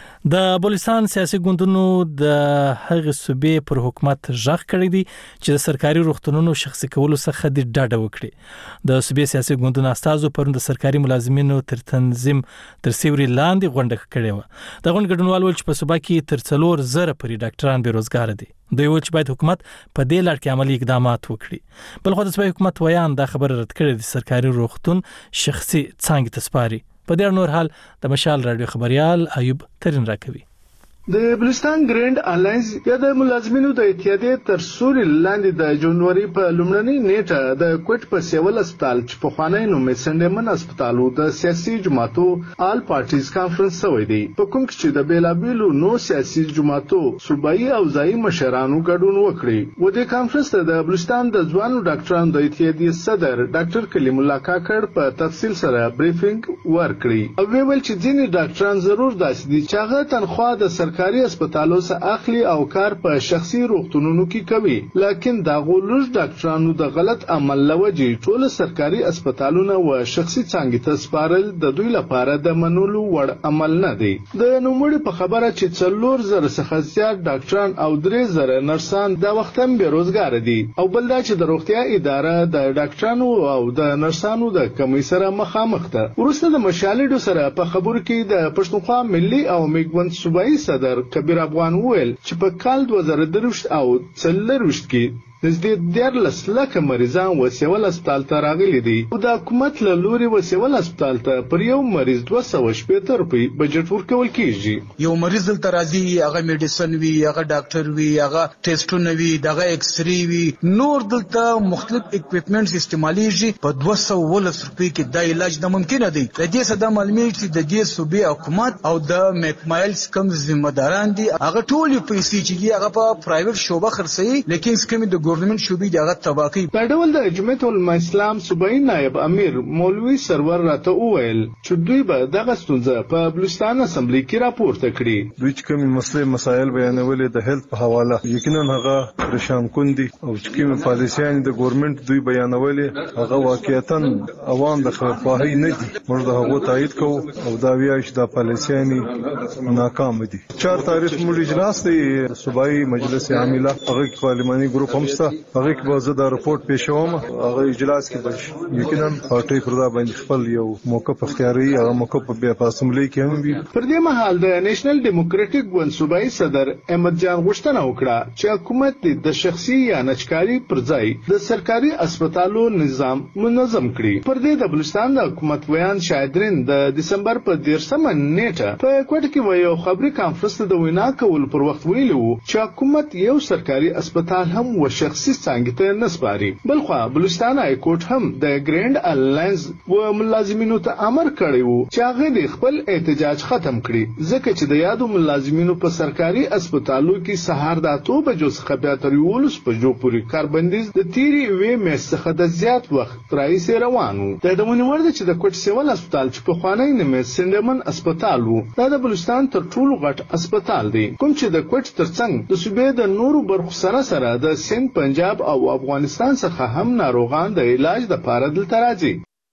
د بلوچستان سیاسي ګوندونو د هغه صوبې پر حکومت ژغ کړی دی چې د سرکاري روغتونونو شخصي کولو څخه د ډاډه وکړي. د صوبې سیاسي ګوندونو استازو پرون د سرکاري ملازمینو تر تنظیم تر سیوري لاندې غونډه کړې و. د غونډې ګډونوال ول چې په صوبه کې تر څلور زره پرې ډاکټران بیروزګار دي. دوی ول چې باید حکومت په دې لړ کې عملی اقدامات وکړي. بل خو د صوبې حکومت ویان دا خبره رد کړې د سرکاري روغتون شخصي څنګه تسپاري. په دې نور حال د مشال رادیو خبريال ایوب ترين راکوي. د بلوچستان ګرینډ الاینس یا د ملازمینو د اتحادیې تر سوري لاندې د جنوري په لومړنۍ نیټه د کوټ په سیول هسپتال چې په خوانی نوم سندمن هسپتالو د سیاسي جماعتو آل پارټیز کانفرنس شوی دی، په کوم کې چې د بیلابیلو نو سیاسي جماعتو صوبایي او ځایي مشرانو ګډون وکړي. و دې کانفرنس ته د بلوچستان د ځوانو ډاکټرانو د اتحادیې صدر ډاکټر کلیم الله کاکړ په تفصیل سره بریفینګ ورکړي او ویل چې ځینې ډاکټران ضرور داسې دي چې هغه تنخواه د سرکاري هسپتالو څخه اخلي او کار په شخصي روغتونونو کې کوي، لکن دا غولوش ډاکټرانو د غلط عمل لوجې ټول سرکاري هسپتالونه او شخصي څنګه ته سپارل د دوی لپاره د منولو وړ عمل نه دی. د نوموړي په خبره چې څلور زره څخه زیات ډاکټران او درې زره نرسان دا وخت هم بیروزګار دي او بل دا چې د روغتیا اداره د ډاکټرانو او د نرسانو د کمی سره مخامخ ده. ورسته د مشالډو سره په خبرو کې د پښتونخوا ملي او میګوند صوبایي صدر کبیر افغان ویل چې په کال دوه زره درویشت او څلرویشت کې نږدې دیارلس لکه مریضان وسیول هسپتال ته راغلي دي او د حکومت له لوري وسیول هسپتال ته پر یو مریض دوه سوه شپېته روپۍ بجټ ورکول کیږي. یو مریض دلته راځي، هغه میډیسن وي، هغه ډاکټر وي، هغه ټیسټونه وي، دغه ایکس ری وي، نور دلته مختلف اکوپمنټس استعماليږي. په دوه سوه ولس روپۍ کې دا علاج نه ممکن دی. د دې صدا معلومیږي چې د دې صوبې حکومت او د میکمایلز کم ذمہ داران دي، هغه ټول پیسې چې هغه په پرایویټ شوبه خرڅي، لیکن سکم د ګورنمنت شوبې دغه تباقی. په ډول د جمعیت العلماء اسلام صوبایي نائب امیر مولوي سرور راته وویل چې دوی به دغه ستونزه په بلوچستان اسمبلی کې راپورته کړي. دوی چې کوم مسلې مسایل بیانولې د هیلث په حواله یقینا هغه پریشان کون دي او چې کوم پالیسیان د ګورنمنت دوی بیانولې هغه واقعیتا عوام د خبرخواهی نه دي. موږ د هغو تایید کوو او دا وایو چې د پالیسیان ناکام دي. چهار تاریخ موږ اجلاس دی صوبایي مجلس عامله هغه پارلماني ګروپ هم شته، هغه کې به زه دا رپورت پېښوم. هغه اجلاس کې به یقینا پارټي پر دا باندې خپل یو موقف اختیاري هغه موقف په اسمبلی کې هم وي. پر دې مهال د نېشنل ډیموکراټک ګوند صوبایي صدر احمد جان غوښتنه وکړه چې حکومت د شخصي یا نچکاري پر ځای د سرکاري هسپتالو نظام منظم کړي. پر دې د بلوچستان د حکومت ویان شاهدرین د دسمبر په دیرشمه نیټه په کوټه کې یو خبري کانفرنس د وینا کول پر وخت ویلو چې حکومت یو سرکاري هسپتال هم و شخصي څنګه ته نسپاري. بلخو بلوچستان های کورټ هم د ګرینډ الاینس و ملازمینو ته امر کړی وو چې هغه د خپل احتجاج ختم کړي، ځکه چې د یادو ملازمینو په سرکاري هسپتالو کې سهار د اته بجو څخه بیا تر یولس بجو پورې کاربندیز د تیری وې مېس څخه د زیات وخت راځي روانو. د دمونې ورده چې د کوټ سیول هسپتال چې په خوانی نوم سندمن هسپتال وو دا د بلوچستان تر ټولو غټ هسپتال دی، کوم چې د کوټ ترڅنګ د صوبې د نورو برخو سره سره د سند پنجاب او افغانستان څخه هم ناروغان د علاج د پاره دلته راځي.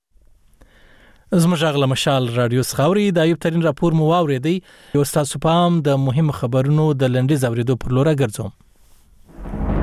زموږ غل مشال رادیو خوري د ایوب ترين راپور مو واوریدي. یو تاسو پام د مهم خبرونو د لنډیز اوریدو پر لور ګرځوم.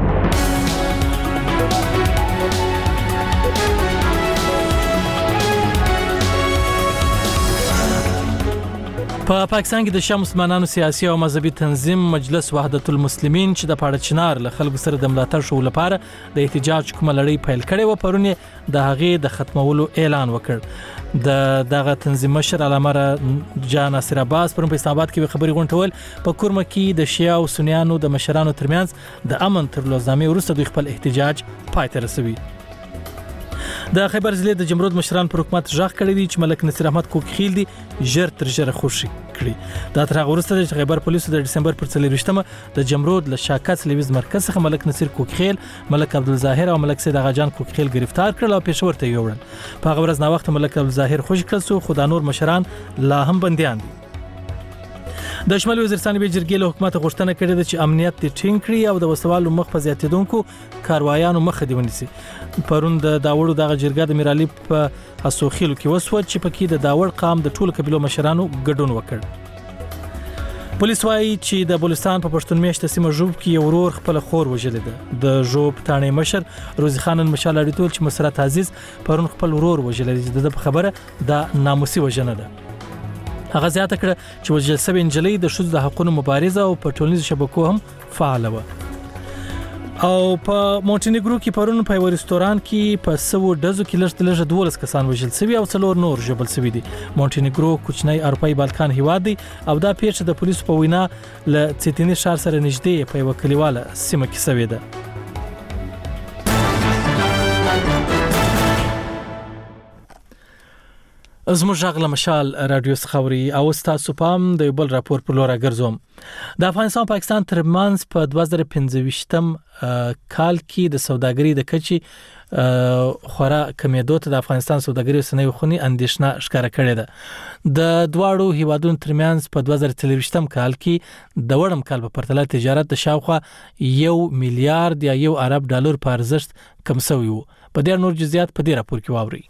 په پاکستان کې د شام مسلمانانو سیاسي او مذهبي تنظیم مجلس وحدت المسلمین چې د پاړه چنار له خلکو سره د ملاتړ شو لپاره د احتجاج کومه لړۍ پیل کړې و پرونه د هغې د ختمولو اعلان وکړ د دغه تنظیم مشر علامه جان ناصر عباس پرون په اسلام آباد کې خبري غونډول په کورمه کې د شیعه او سنیانو د مشرانو ترمنځ د امن تر لوزنامې وروسته دوی خپل احتجاج پای ته رسوي. د خیبر ضلع د جمرود مشران پر حکومت ژغ کړی دی چې ملک نصیر احمد کوکخیل دی ژر تر ژره خوشي کړی. دا تر هغه وروسته چې خیبر پولیسو د دسمبر پر څلورویشتمه د جمرود له شاکت لیویز مرکز څخه ملک نصیر کوکخیل، ملک عبدالظاهر او ملک سید اغاجان کوکخیل گرفتار کړل او پېښور ته یوړل. په هغه ورځ نا وخت ملک عبدالظاهر خوشي کړل سو خو د نور مشران لا هم بنديان دي. د شمالي وزیرستان به جرګې له حکومت غوښتنه کړې ده چې امنیت دې ټینګ کړي او د وسوالو مخ په زیاتېدونکو کاروایانو مخه دې ونیسي. پرون د داوړو دغه جرګه د میرالي په اسوخیلو کې وسوه چې پکې د داوړ قام د ټولو قبیلو مشرانو ګډون وکړ. پولیس وايي چې د بلوچستان په پښتون میشته سیمه ژوب کې یو ورور خپل خور وژلې ده. د ژوب تانې مشر روزي خان مشال اړیتول چې مسرت عزیز پرون خپل ورور وژلې ده. د خبره د ناموسي وژنه ده. هغه زیاته کړه چې وژل شوې نجلۍ د ښځو د حقوقو مبارزه او په ټولنیزو شبکو هم فعال و. او په مونټینیګرو کې پرون په یو رستوران کې په سو ډزو کې لږ لږ دولس کسان وژل شوي او څلور نور ژوبل شوي دي. مونټینیګرو کوچنی اروپایي بالکان هیواد دی او دا پیښه د پولیسو په وینا له سیتینی ښار سره نږدې په یو کلیواله سیمه کې شوې ده. زموږ غږ له مشال رادیو خبري او تاسو پام د یو بل راپور په لور ګرځوم. د افغانستان پاکستان ترمنځ په دوه زره پنځه کال کې د سوداګرۍ د کچې خورا کمیدو ته د افغانستان سوداګرۍ سنوي خونی اندیشنه ښکاره کړې ده. د دواړو هیوادونو ترمنځ په دوه زره څلورویشتم کال کې د وړم کال په پرتله تجارت د شاوخوا یو میلیارډ یا یو ارب ډالر په ارزښت کم شوی و. په دې نور جزئیات په دې راپور کې واوري.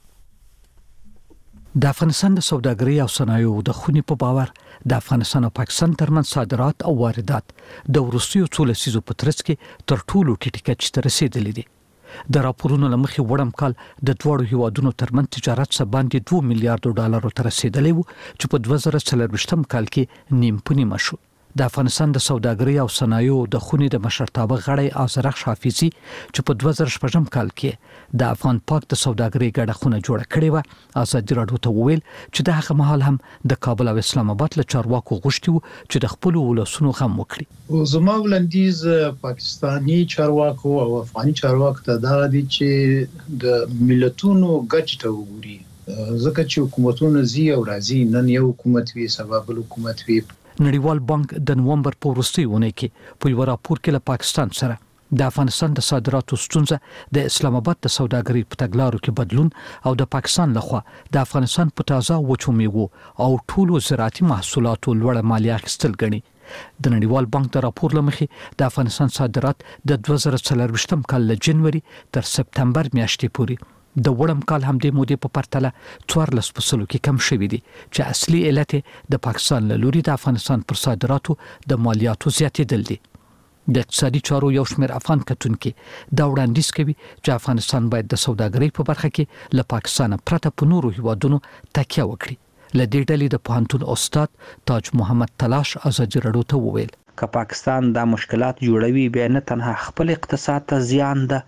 د افغانستان د سوداګرۍ او صنایعو د خونی په باور د افغانستان او پاکستان ترمنځ صادرات او واردات د وروستیو څو لسیزو په ترڅ کې تر ټولو ټیټه کچې ته رسیدلې دي. د راپورونو لمخې وړم کال د دوړو هیوادونو ترمنځ تجارت څخه باندې دوه میلیارډ ډالر ته رسیدلی وو چې په دوه زره څلورویشتم کال کې نیم په نیمه شو. د افغانستان د سوداګرۍ او صنایعو د خونی د مشرتابه غړی آزرخ حافظي چې په دوه زره شپږم کال کې د افغان پاک د سوداګرۍ ګډه خونه جوړه کړې و ازادي راډیو ته وویل چې د هغه مهال هم د کابل او اسلام آباد له چارواکو غوښتي وو چې د خپل ولسونو غم وکړي. زما ولندیز پاکستانی چارواکو او افغاني چارواکو ته دا دي چې د ملتونو ګټ ته وګوري، ځکه چې حکومتونه زی او راځي، نن یو حکومت وی سبا بل حکومت وی. نړیوال بانک د نومبر په وروستۍ اونۍ کې په یو راپور کې له پاکستان سره د افغانستان د صادراتو ستونزه، د اسلام آباد د سوداګرۍ په تګلارو کې بدلون او د پاکستان لخوا د افغانستان په تازه وچو میوو او ټولو زراعتي محصولاتو لوړه مالیه اخیستل ګڼي. د نړیوال بانک د راپور لمخې د افغانستان صادرات د دوه زره څلورویشتم کال له جنوري تر سپتمبر میاشتې پورې د وړم کال همدې مودې په پرتله څوارلس فیصد کې کم شوي دي چې اصلي علت د پاکستان له لوري د افغانستان پر صادراتو د مالیاتو زیاتېدل دي. د اقتصادي چارو یو شمېر افغان کتونکي دا وړاندیز کوي چې افغانستان باید د سوداګرۍ په برخه کې له پاکستان پرته په نورو هیوادونو تکیه وکړي. له دې ډلې د پوهنتون استاد تاج محمد تلاش ازادي راډیو ته وویل که پاکستان دا مشکلات جوړوي بیا نه تنها خپل اقتصاد ته زیان ده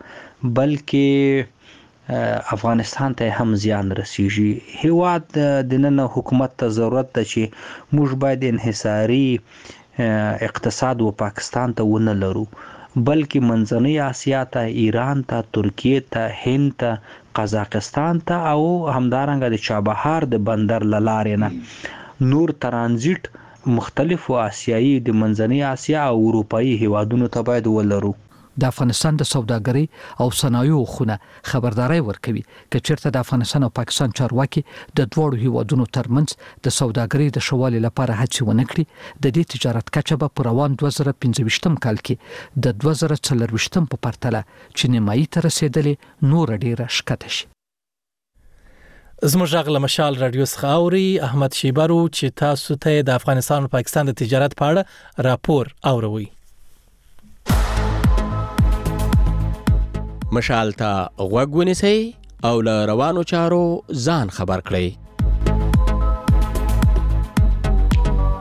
بلکې افغانستان ته هم زیان رسیږي. هیواد د نن حکومت ته ضرورت ده چې موږ باید انحصاري اقتصاد و پاکستان ته ونه لرو بلکې منځنۍ آسیا ته، ایران ته، ترکیه ته، هند ته، قزاقستان ته او همدارنګه د چابهار د بندر لارې نه نور ترانزیت مختلفو آسیایي د منځنۍ آسیا او اروپایي هیوادونو ته باید ولرو. د افغانستان د سوداګرۍ او صنایعو خونه خبرداري ورکوي چې چیرته د افغانستان او پاکستان چارواکي د دوړو هیوادونو ترمنځ د سوداګرۍ د شوالي لپاره هڅې ونه کړي، د دې تجارت کچه به پر روان دوه زره پنځه کال کې د دوه زره څلورویشتم په پرتله چې نیمایي ته رسیدلې نور ډیره ښکته شي. زموږ غږ له مشال رادیو څخه اوري احمد شیبرو چې تاسو ته د افغانستان او پاکستان د تجارت په اړه راپور اوروي. مشال ته غوږ ونیسئ او له روانو چارو ځان خبر کړئ.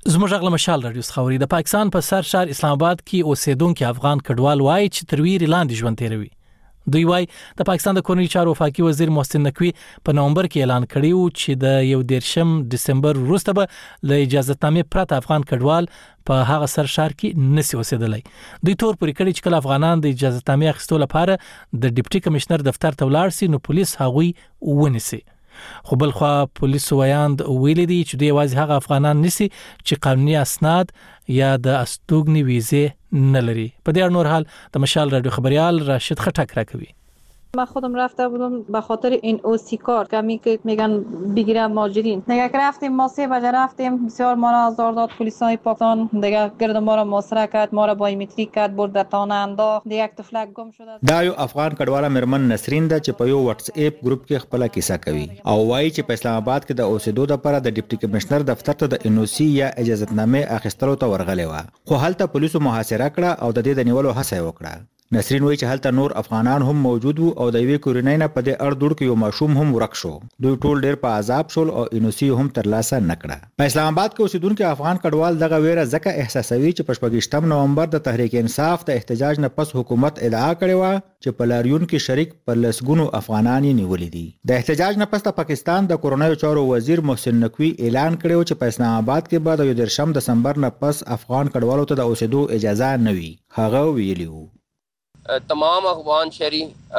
زموږ غل مشال رادیو خاوري د پاکستان په سر شهر اسلام آباد کې اوسیدونکو افغان کډوال وایي چې تر ویری لاندې ژوند تیروي. دوی وایي د پاکستان د کورنۍ چارو وفاقي وزیر محسن نقوی په نومبر کې اعلان کړی و چې د یو دیرشم دسمبر وروسته به له اجازهتنامې پرته افغان کډوال په هغه سر شهر کې نسی اوسېدلی. دوی تور پورې کړی چې کله افغانان د اجازهتنامې اخیستو لپاره د ډیپټي کمشنر دفتر ته ولاړ سي نو پولیس هغوی ونیسي. خو بل خو پولیسو ویاند ویلي دي چې دوی یوازې هغه افغانان نیسي چې قانوني اسناد یا د استوګنې ویزې نه لري. په دې نور حال د مشال رادیو خبریال راشد خټک راکوي. من خودم رفته بودم به خاطر این اوسی کار کمی که میگن بگیرم ماجرین دیگه که رفتیم ما سه بجه رفتیم بسیار ما را آزار داد پلیسای پاکستان دیگه گرد ما را محاصره کرد ما را بایومتریک کرد برد در تانه انداخت دیگه یک تفلک گم شده. دا یو افغان کډواله مرمن نسرین ده چې په یو واتس اپ ګروپ کې خپل کیسه کوي او وایي چې په اسلام آباد کې د اوسېدو لپاره د ډیپټي کمشنر دفتر ته د ان او سی یا اجازهتنامې اخیستلو ته ورغلی و خو هلته پولیسو محاصره کړه او د دې د نیولو هڅه وکړه. نسرین وایي چې هلته نور افغانان هم موجود وو او د یوې کورنۍ نه په دې اړ دوړ کې یو ماشوم هم ورک شو. دوی ټول ډېر په عذاب شول او ان او سی هم ترلاسه نه کړه. په اسلام آباد کې اوسېدونکي افغان کډوال دغه ویره ځکه احساسوي چې په شپږیشتم نومبر د تحریک انصاف د احتجاج نه پس حکومت ادعا کړې وه چې په لاریون کې شریک پر لسګونو افغانان یې نیولي دي. د احتجاج نه پس د پاکستان د کورنیو چارو وزیر محسن نقوی اعلان کړی چې په اسلام آباد کې به د یو دیرشم دسمبر نه پس افغان کډوالو ته د اوسېدو اجازه نه وي. هغه ویلي وو تمام افغان شهری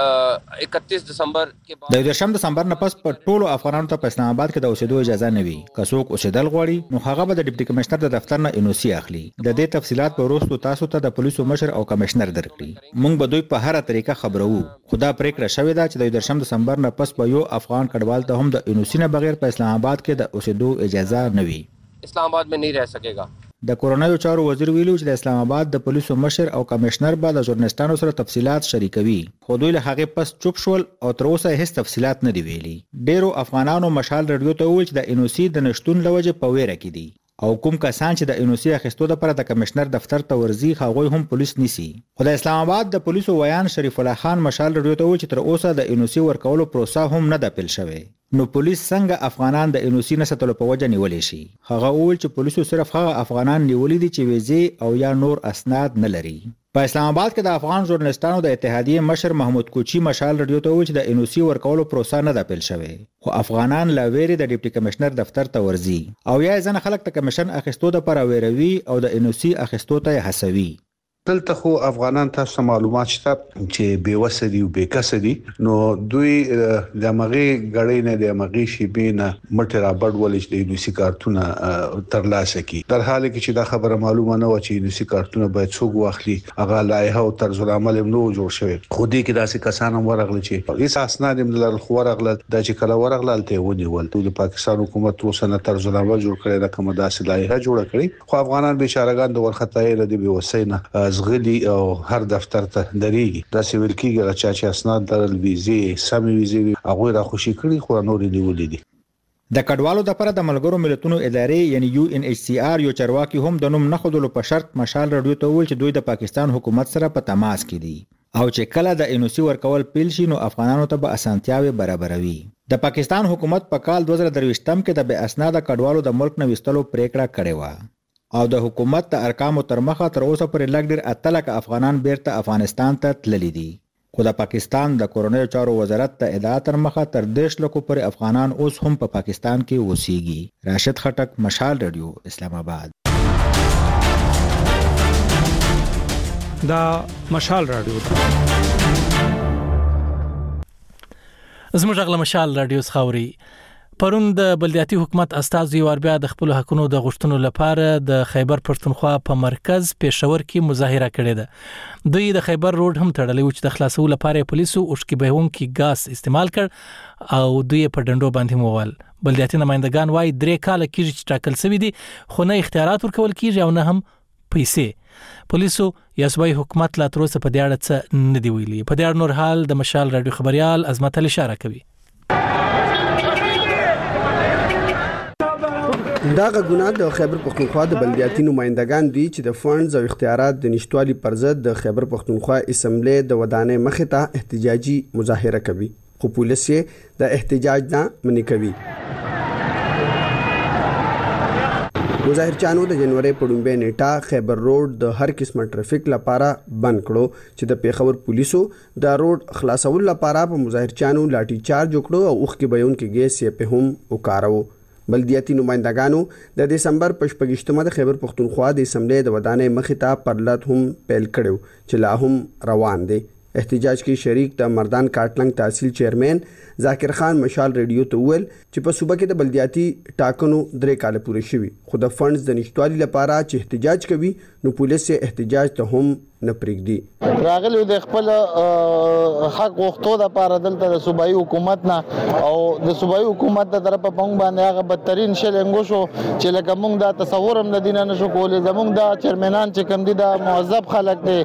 اکتیس دسمبر کې بعد د دیرشم دسمبر نه پس په ټولو افغانانو ته په اسلام آباد کې د اوسېدو اجازه نه وي. که څوک اوسېدل غواړي نو هغه به د ډیپټي کمشنر د دفتر نه ان او سی اخلي. د دې تفصيلات په وروستو تاسو ته د پولیسو مشر او کمشنر درکړي. موږ به دوی په هر طریقه خبرو. خدا پریکړه شوې ده چې د دیرشم دسمبر نه پس په یو افغان کډوال ته هم د ان او سی نه بغیر په اسلام آباد کې د اوسېدو اجازه نه وي. اسلام آباد میں نہیں رہ سکے گا. د کورونایو چارو وزیر ویلو چې د اسلام آباد د پولیسو مشر او کمشنر به د ژورنالستانو سره تفصيلات شریکوي خو دوی له هغه پس چوپ شول او تر اوسه هیڅ تفصيلات نه دی ویلي. ډیرو افغانانو مشال رادیو ته ویل چې د ان او سی د نشټون لوجه په ویره کې دي او کوم کسان چې د ان او سی اخیستو لپاره د کمشنر دفتر ته ورځي هغوی هم پولیس نیسي. خو د اسلام آباد د پولیسو ویان شریف الله خان مشال رادیو ته ویل چې تر اوسه د ان او سی ورکولو پروسه هم نه ده پیل شوې. نو پولیس څنګه افغانان د ان او سی نه ستلو په وجه نیولې شي؟ هغه وویل چې پولیسو صرف هغه افغانان نیولې دي چې ویزې او یا نور اسناد نه لري. په اسلام آباد کې د افغان ژورنالستانو د اتحادیې مشر محمود کوچی مشال رادیو ته ویل چې د ان او سی ورکولو پروسه نه ده پیل شوې خو افغانان لا ویری د ډیپټي کمشنر دفتر ته ورځي او یا ځنه خلک د کمشن اخیستو لپاره ویروي او د ان او سی اخیستو ته هڅوي. دلته خو افغانان تاسو معلومات شته چې بیوسه دي او بیکسه دي نو دوی د مغي غړې نه د مغي شی بینه مټ را بډ ولې د انوسی کارتونه ترلاسه کی در حال کې چې دا خبره معلومه نه و چې انوسی کارتونه باید څوک واخلي هغه لایحه او طرز العمل نو جوړ شوی خو دې کې داسې کسان هم ورغلي چې هیڅ اسناد هم لر خو ورغله د چې کله ورغله ته ونیول د پاکستان حکومت اوسنه طرز العمل جوړ کړی دا کومه داسې لایحه جوړ کړی خو افغانان بیچارهګان د ورختای ردی بیوسینه زغلی او هر دفتر ته دریږي دا سیول کېږي چې اسناد درل ویزې سمې ویزې هغه را خوشي کړي خو نور نیولې دي. د کډوالو د لپاره د ملګرو ملتونو ادارې یعنی یو ان ایچ سی آر یو چرواکي هم د نوم نه خودلو په شرط مشال رادیو ته ویل چې دوی د پاکستان حکومت سره په تماس کې دي او چې کله د ان او سی ورکول پیل شي نو افغانانو ته به اسانتیاوي برابروي. د پاکستان حکومت په کال دوه زره درویشتم کې د بې اسناده کډوالو د ملک نه وستلو پریکړه کړې و او د حکومت د ارقامو تر مخه تر اوسه پورې لږ ډېر اته لکه افغانان بیرته افغانستان ته تللي دي خو د پاکستان د کورنیو چارو وزارت ته ادعا تر مخه تر دیش لکو پورې افغانان اوس هم په پا پاکستان کې اوسېږي. راشد خټک مشال رادیو اسلام آباد. دا مشال رادیو زموږ غل مشال رادیو خاوري پرون د بلدیاتي حکومت استازو یو بیا د خپل حقونو د غوښتنو لپاره د خیبر پښتونخوا په مرکز پېښور کې مظاهره کړې ده. دوی د خیبر روډ هم تړلی و چې د خلاصو لپاره پولیسو اوښکي بهونکي ګاز استعمال کړ او دوی په ډنډو باندې موول. بلدیاتي نمائندگان وايي درې کاله کېږي چې ټاکل شوی دي خو نه اختیارات ورکول کېږي او نه هم پیسې. پولیسو یا صوبایي حکومت لا تر اوسه په دې اړه څه نه دی ویلي. په دې نور حال د مشال رادیو خبريال عظمت علي اشاره کوي. دا غږونه د خیبر پښتونخوا د بلدیاتي نمائندگان دي چې د فنډز او اختیارات د نشټوالي پر ضد د خیبر پښتونخوا اسمبلی د ودانۍ مخې ته احتجاجي مظاهره کوي خو پولیس یې د احتجاج نه منع کوي. مظاهرچیانو د جنوري په لومړۍ نیټه خیبر روډ د هر قسمه ټرافیک لپاره بند کړو چې د پیښور پولیسو د روډ خلاصولو لپاره په مظاهرچیانو لاټي چارج وکړو او اوښکې بهونکي ګیس یې په هم وکارو. بلدیاتي نمائندګانو د دسمبر په شپږشتمه د خیبر پښتونخوا د اسمبلی د ودانۍ مخې ته پرلط هم پیل کړو چې لا هم روان دی. احتجاج کې شریک د مردان کاټلنګ تحصیل چیرمن ذاکر خان مشال ریډیو ته وویل چې په صوبه کې د بلدیاتي ټاکنو درې کال پوره شوي خو د فنډز د نشټوالي لپاره چې احتجاج کوي نو پولیس یې احتجاج ته هم نه پرېږدي. راغلی د خپل حق غوښتو د لپاره دلته د صوبایي حکومت نه او د صوبایي حکومت د طرفه په موږ باندې هغه بدترین شلنګو شو چې لکه موږ دا تصور هم د دینه نشو کولی. زموږ د چیرمنان چې کوم دي د معذب خلک دي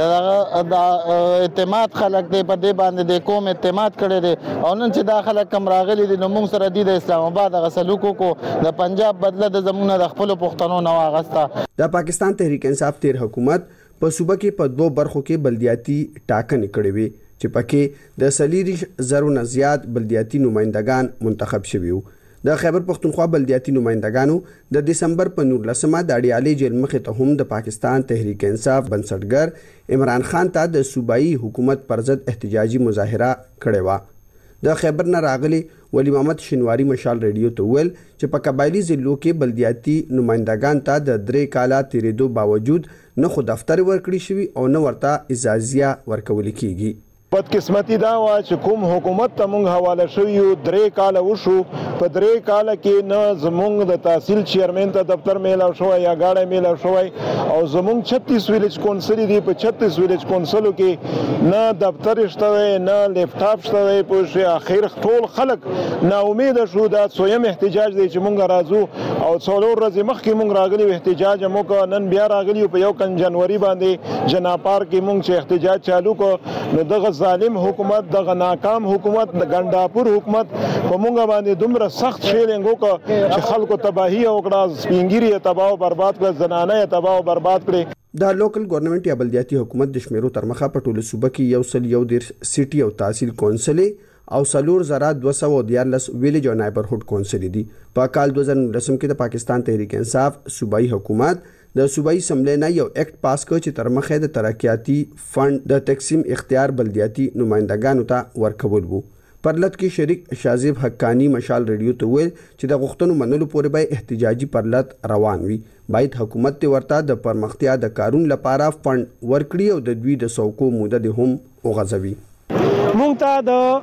د اعتماد خلک دي په دې باندې د قوم اعتماد کړي دي او نن چې دا خلک کم راغلي دي نو موږ سره دي د اسلام آباد غ سلوکو کو د پنجاب بدله د زموږ د خپل پښتنو نو واغسته. د پاکستان تحریک انصاف تیر حکومت په صوبه کې په دوه برخو کې بلدیاتي ټاکنې کړې وي چې پکې د سلیریش زرو نه زیات بلدیاتي نمائندگان منتخب شوي وو. د خیبر پښتونخوا بلدیاتي نمائندگانو د دسمبر په نولسمه د اډیالي جیل مخې ته هم د پاکستان تحریک انصاف بنسټګر عمران خان ته د صوبایي حکومت پر ضد احتجاجي مظاهره کړې وه. د خیبر نه راغلي ولی محمد شینواری مشال ریډیو ته ویل چې په قبایلی ضلعو کې بلدیاتي نمائندگان ته د درې کاله تیریدو باوجود نه خو دفتر ورکړی شوی او نه ورته اجازه ورکول کیږي. بدقسمتي دا و چې کوم حکومت ته مونږ حواله شوی یو درې کال وشو په درې کال کې نه زمونږ د تحصیل چیرمن ته دفتر میلاو شوی یا گاډه میلاو شوی او زمونږ چھتیس ویلیج کونسل دی په چھتیس ویلیج کونسلو کې نه دفتر شته نه لیپټاپ شته. په شي اخر ټول خلک نا امید شو دا سویم احتجاج دی چې مونږ راځو او څلور ورځې مخکې مونږ راغلی احتجاج مو کو نن بیا راغلی په یو کن جنوري باندې جناپار کې مونږ چې احتجاج چالو کو نو دغه ظالم حکومت دغه ناکام حکومت د ګنداپور حکومت په مونږ باندې دومره سخت شیلنګ وکړ چې خلکو تباہی وکړه سپینګری تباہ او برباد کړ زنانه تباہ او برباد کړي. د لوکل ګورنمنت یا بلدیاتي حکومت د شمیرو تر مخه په ټوله صوبه کې یو سل یو ډیر سیټي او تحصیل کونسل او سلور زرا دوه سوه دیارلس ویلیج او نایبرهوډ کونسل دي. په کال دوه زره نولسم کې د پاکستان تحریک انصاف صوبایي حکومت د صوبایي اسمبلی نه یو اکټ پاس کړ چې تر مخه د ترقیاتي فند د تقسیم اختیار بلدیاتي نمائندګانو ته ورکول وو. پرلط کې شریک شازیب حقانی مشال ریډیو ته ویل چې د غوښتنو منلو پورې به احتجاجي پرلط روان وي. باید حکومت ته ورته د پرمختیا د کارون لپاره فند ورکړي او د دوی د سوکو موده د هم وغځوي. مونږ ته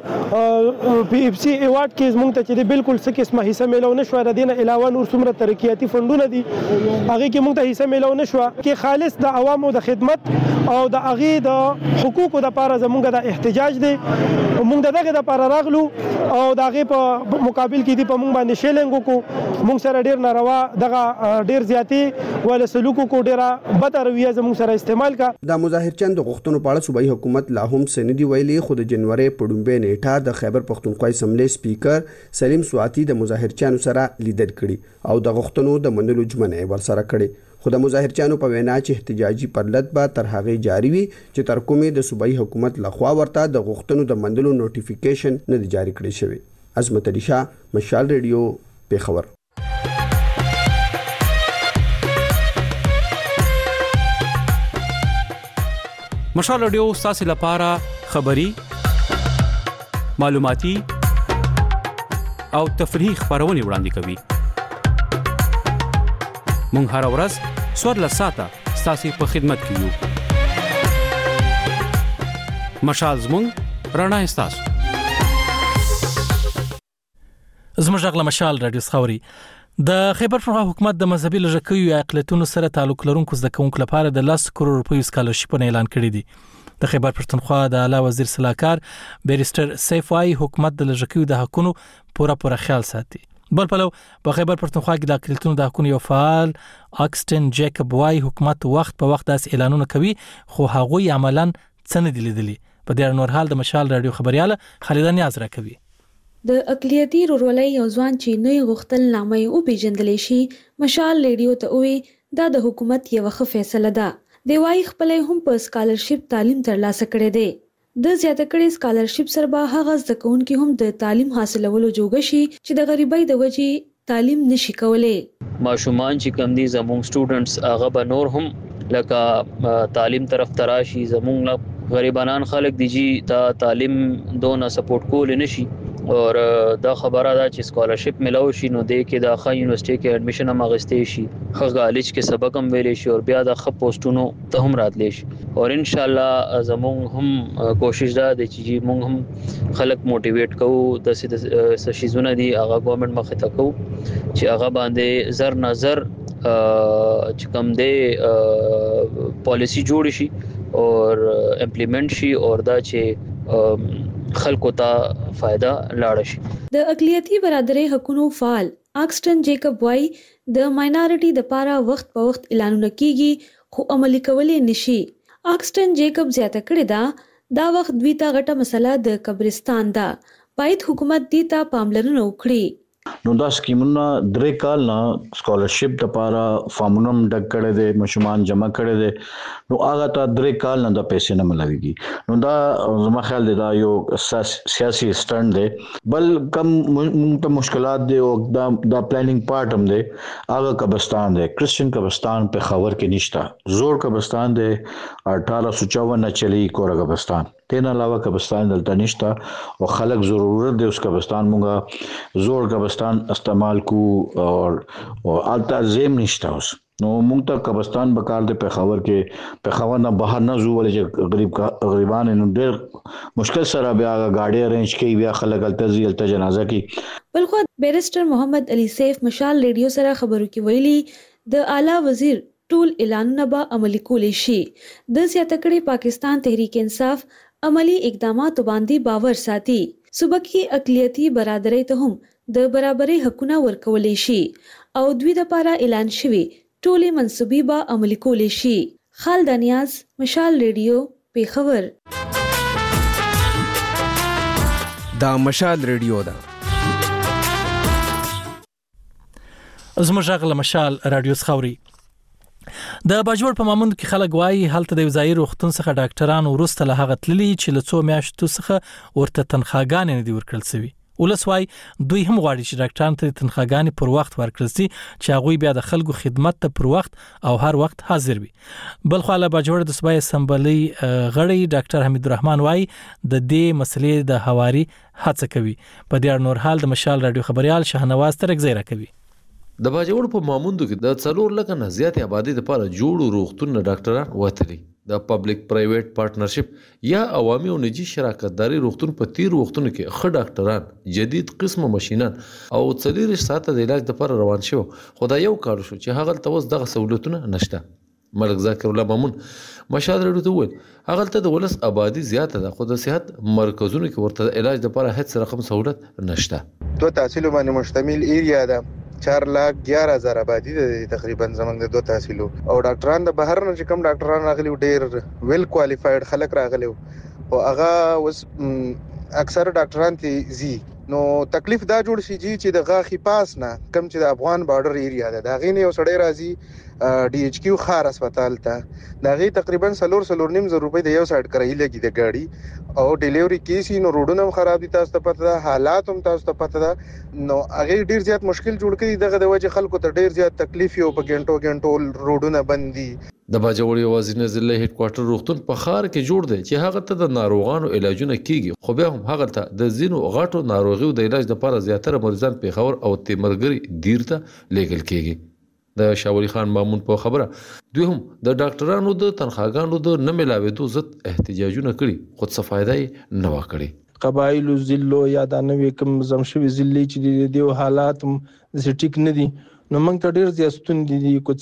د پی اف سی ایوارډ کې مونږ ته چې بالکل څه قسمه حصہ میلاو نشو. د دې نه علاوه نور څومره ترقیاتي فندونه دي هغه کې مونږ ته حصہ میلاو نشو کې خالص د عوامو د خدمت او د هغه د حقوقو د لپاره زمونږ د احتجاج دی. مونږ دغه د لپاره راغلو او د هغه په مقابل کې دی په مونږ باندې شیلنګ کو مونږ سره ډیر ناروا دغه ډیر زیاتی ول سلوکو کو ډیره بد رویه زمونږ سره استعمال کا. د مظاهرچیان د غوښتنو په اړه صوبایي حکومت لا هم سندي ویلي خو د جنوري په لومړۍ نیټه د خیبر پښتونخوا اسمبلی سپیکر سلیم سواتی د مظاهرچیانو سره لیدل کړي او د غوښتنو د منلو ژمنه ورسره کړي. خو د مظاهرچیانو په وینا چې احتجاجي پرلط به تر هغې جاري وي چې تر کومې د صوبایي حکومت لخوا ورته د غوښتنو د منلو نوټیفیکیشن نه دی جاري کړی شوی. عظمت علي شاه مشال ریډیو پیښور. مشال ریډیو ستاسو لپاره خبري معلوماتي او تفریحي خبرونه وړاندې کوي. مونږ هر ورځ څوارلس ساعته ستاسو په خدمت کې یو. مشال زموږ رڼا ستاسو. زموږ غږ مشال رادیو خوري. د خیبر پښتونخوا حکومت د مذهبي لږکیو اقلیتونو سره تعلق لرونکو زده کوونکو لپاره د لاس کروڑ روپیو سکالرشیپونه اعلان کړي دي. د خیبر پښتونخوا د اعلی وزیر صلاحکار بیرستر سیف وايي حکومت د لږکیو د حقونو پوره پوره خیال ساتي. بل پلو په خیبر پښتونخوا کې د اقلیتونو د حقونو یو فعال اکسټن جیکب وايي حکومت وخت په وخت داس اعلانونه کوي خو هغه عملاً څه نه دي لیدلي. په دې نور حال د مشال رادیو خبرياله خالد نیاز راکوي. د اقلیتي رورولۍ یو ځوان چې نه غوښتل نامه او پیژندل شي مشال ریډیو ته وی دا د حکومت یو ښه فیصله ده. دی وايي خپل هم په سکالرشپ تعلیم ترلاسه کړي دي. د زیاته کړي سکالرشپ سره به هغه ځکهونکي هم د تعلیم حاصلولو جوګه شي چې د غریبۍ د وجې تعلیم نشي کولای. ماشومان چې کم دي زموږ سټوډنټس هغه به نور هم لکه تعلیم طرف تراشي. زموږ غریبانان خلک دي چې دا تعلیم دونه سپورټ کول نشي اور دا خبره ده چې سکالرشپ ملو شي نو د کې د ښه یونیورسيټي کې اډمیشن هم اغستې شي، ښه کالج کې سبق هم ویلې شي او بیا د ښه پوسټونو ته هم راتلی شي. اور ان شاء الله زموږ هم کوشش ده چې موږ هم خلک موټیویټ کوو د څه شیزونه دي هغه ګورنمنت مخه تا کوو چې هغه باندې زر نظر چې کوم دی پالیسی جوړ شي اور امپلیمنٹ شي اور دا چې خلکو ته فائدہ لاړ شي. د اقلیتی برادری حقوقو فعال اکسټن جیکب وای د ماینورټي د پاره وخت په وخت اعلانونه کیږي خو عملي کولې نشي. اکسټن جیکب زیاته کړی دا دا وخت دوی ته غټه مسله د قبرستان ده. باید حکومت دې ته پاملرنه وکړي. نو دا سکیمونه درې کال نه سکالرشپ د پاره فارمونه ډک کړي دي، مشمان جمع کړي دي، نو هغه ته درې کال نه د پیسې نه ملويږي. نو دا زما خیال دی دا یو سیاسي سټند دی. بل کم موږ ته مشکلات دي او دا دا پلانینګ پارت هم دی. هغه قبرستان دی، کرسچن قبرستان په خاور کې نشته، زوړ قبرستان دی اٹھارہ سو چوون نه چلی کور قبرستان. تین علاوه قبرستان دلته نشته او خلک ضرورت دی اوس قبرستان مونږه زوړ قبرستان استعمال کو اور او الته زم نشته اوس. نو مونږ ته قبرستان بکار دی په خاور کې، په خاور نه بهر نه زو ولې چې غریب غریبان نو ډېر مشکل سره بیا گاډي ارینج کوي، بیا خلک الته زی الته جنازه کوي. بلخو بیرسټر محمد علي سیف مشال ریډیو سره خبرو کې ویلي د اعلی وزیر ټول اعلانونه به عملي کولې شي. د زیاته کړي پاکستان تحریک انصاف عملی اقداماتو باندې باور ساتي. صوبکی اقلیتی برادری ته هم د برابرۍ حقونه ورکولې شي او دوی د پاره اعلان شوی ټولې منصوبې به عملي کولې شي. خالد نیاز، مشال ریډیو، پیښور. دا مشال ریډیو ده. زموږ غږ له مشال رادیو خاوري. د باجوړ په ماموند کې خلک وایي هلته د وزیر وختون څخه ډاکټران ورسته له هغه تللي چې له څو میاشتو څخه ورته تنخواګانې نه دي ورکړل شوی. ولس وایي دوی هم غواړي چې ډاکټران ته تنخواګانې پر وخت ورکړل شي چې هغوی بیا د خلکو خدمت ته پر وخت او هر وخت حاضر وي. بل خو له باجوړ د صوبای اسمبلی غړی ډاکټر حمید الرحمن وایي د دې مسلې د هواري هڅه کوي. په دې نور حال د مشال رادیو خبريال شهنواز ترګزیره کوي. د باجوړ په ماموندو کې د څلور لکه نه زیات آبادی لپاره جوړ روغتون ډاکټران وتلي. د پبلک پرایویټ پارټنرشپ یا عوامي او نجی شراکتداري روغتون په تیر وختونو کې ښه ډاکټران، جدید قسمه ماشينان او څلور ساعته د علاج لپاره روان شو. خو دا یو کار شو چې هغه ته اوس دغه سہولتونه نشته. ملک ذاکر الله مامون مشال رډو ته وویل هغه ته د ولس آبادی زیاته ده خو د صحت مرکزونو کې ورته علاج لپاره هیڅ رقم سہولت نشته. دوه تحصیل باندې مشتمل ایریا ده، چار لاک گیارہ ہزار آبادی ده تقریبا زمنګ د دوه تحصیلو او ډاکټران د بهر نه چې کوم ډاکټران راغلي ډېر ویل کوالیفاید خلک راغلي او هغه اوس اکثر ډاکټران ته زی نو تکلیف دا جوړ شي چې د غاخي پاس نه کم چې د افغان بارډر ایریا ده دا غي نه یو سړی راځي ډي ایچ کیو خار هسپتال ته دا غي تقریبا سلور سلور نیم زر روپۍ د یو سایډ کرایي لګي د گاډي او ډیلیوري کیسي نو روډونه خراب دي تاسو ته پته ده، حالات هم تاسو ته پته ده. نو هغه ډیر زیات مشکل جوړ کړي دغه د وجه خلکو ته ډیر زیات تکلیف یو په ګنټو ګنټو روډونه بندي. د باجوړ یوازینی ضلع هډ کوارټر روغتون په خار کې جوړ دی چې هغه ته د ناروغانو علاجونه کیږي خو بیا هم هغه ته د زینو غاټو ناروغیو د علاج لپاره زیاتره مریضان پیښور او تیمرګری دیر ته لیږل کیږي. د شاولی خان مامون په خبره دوی هم د ډاکټرانو د تنخواګانو د نه ملاوېدو ضد احتجاجونه کړي خو څه فائدہ یې نه وکړي. قبایلو ضلعو یا د نوې کوم زمشوي ضلع چې د دیو حالات د ټیک نه دي نو موږ ته ډیر زیات ستونزې دي. کو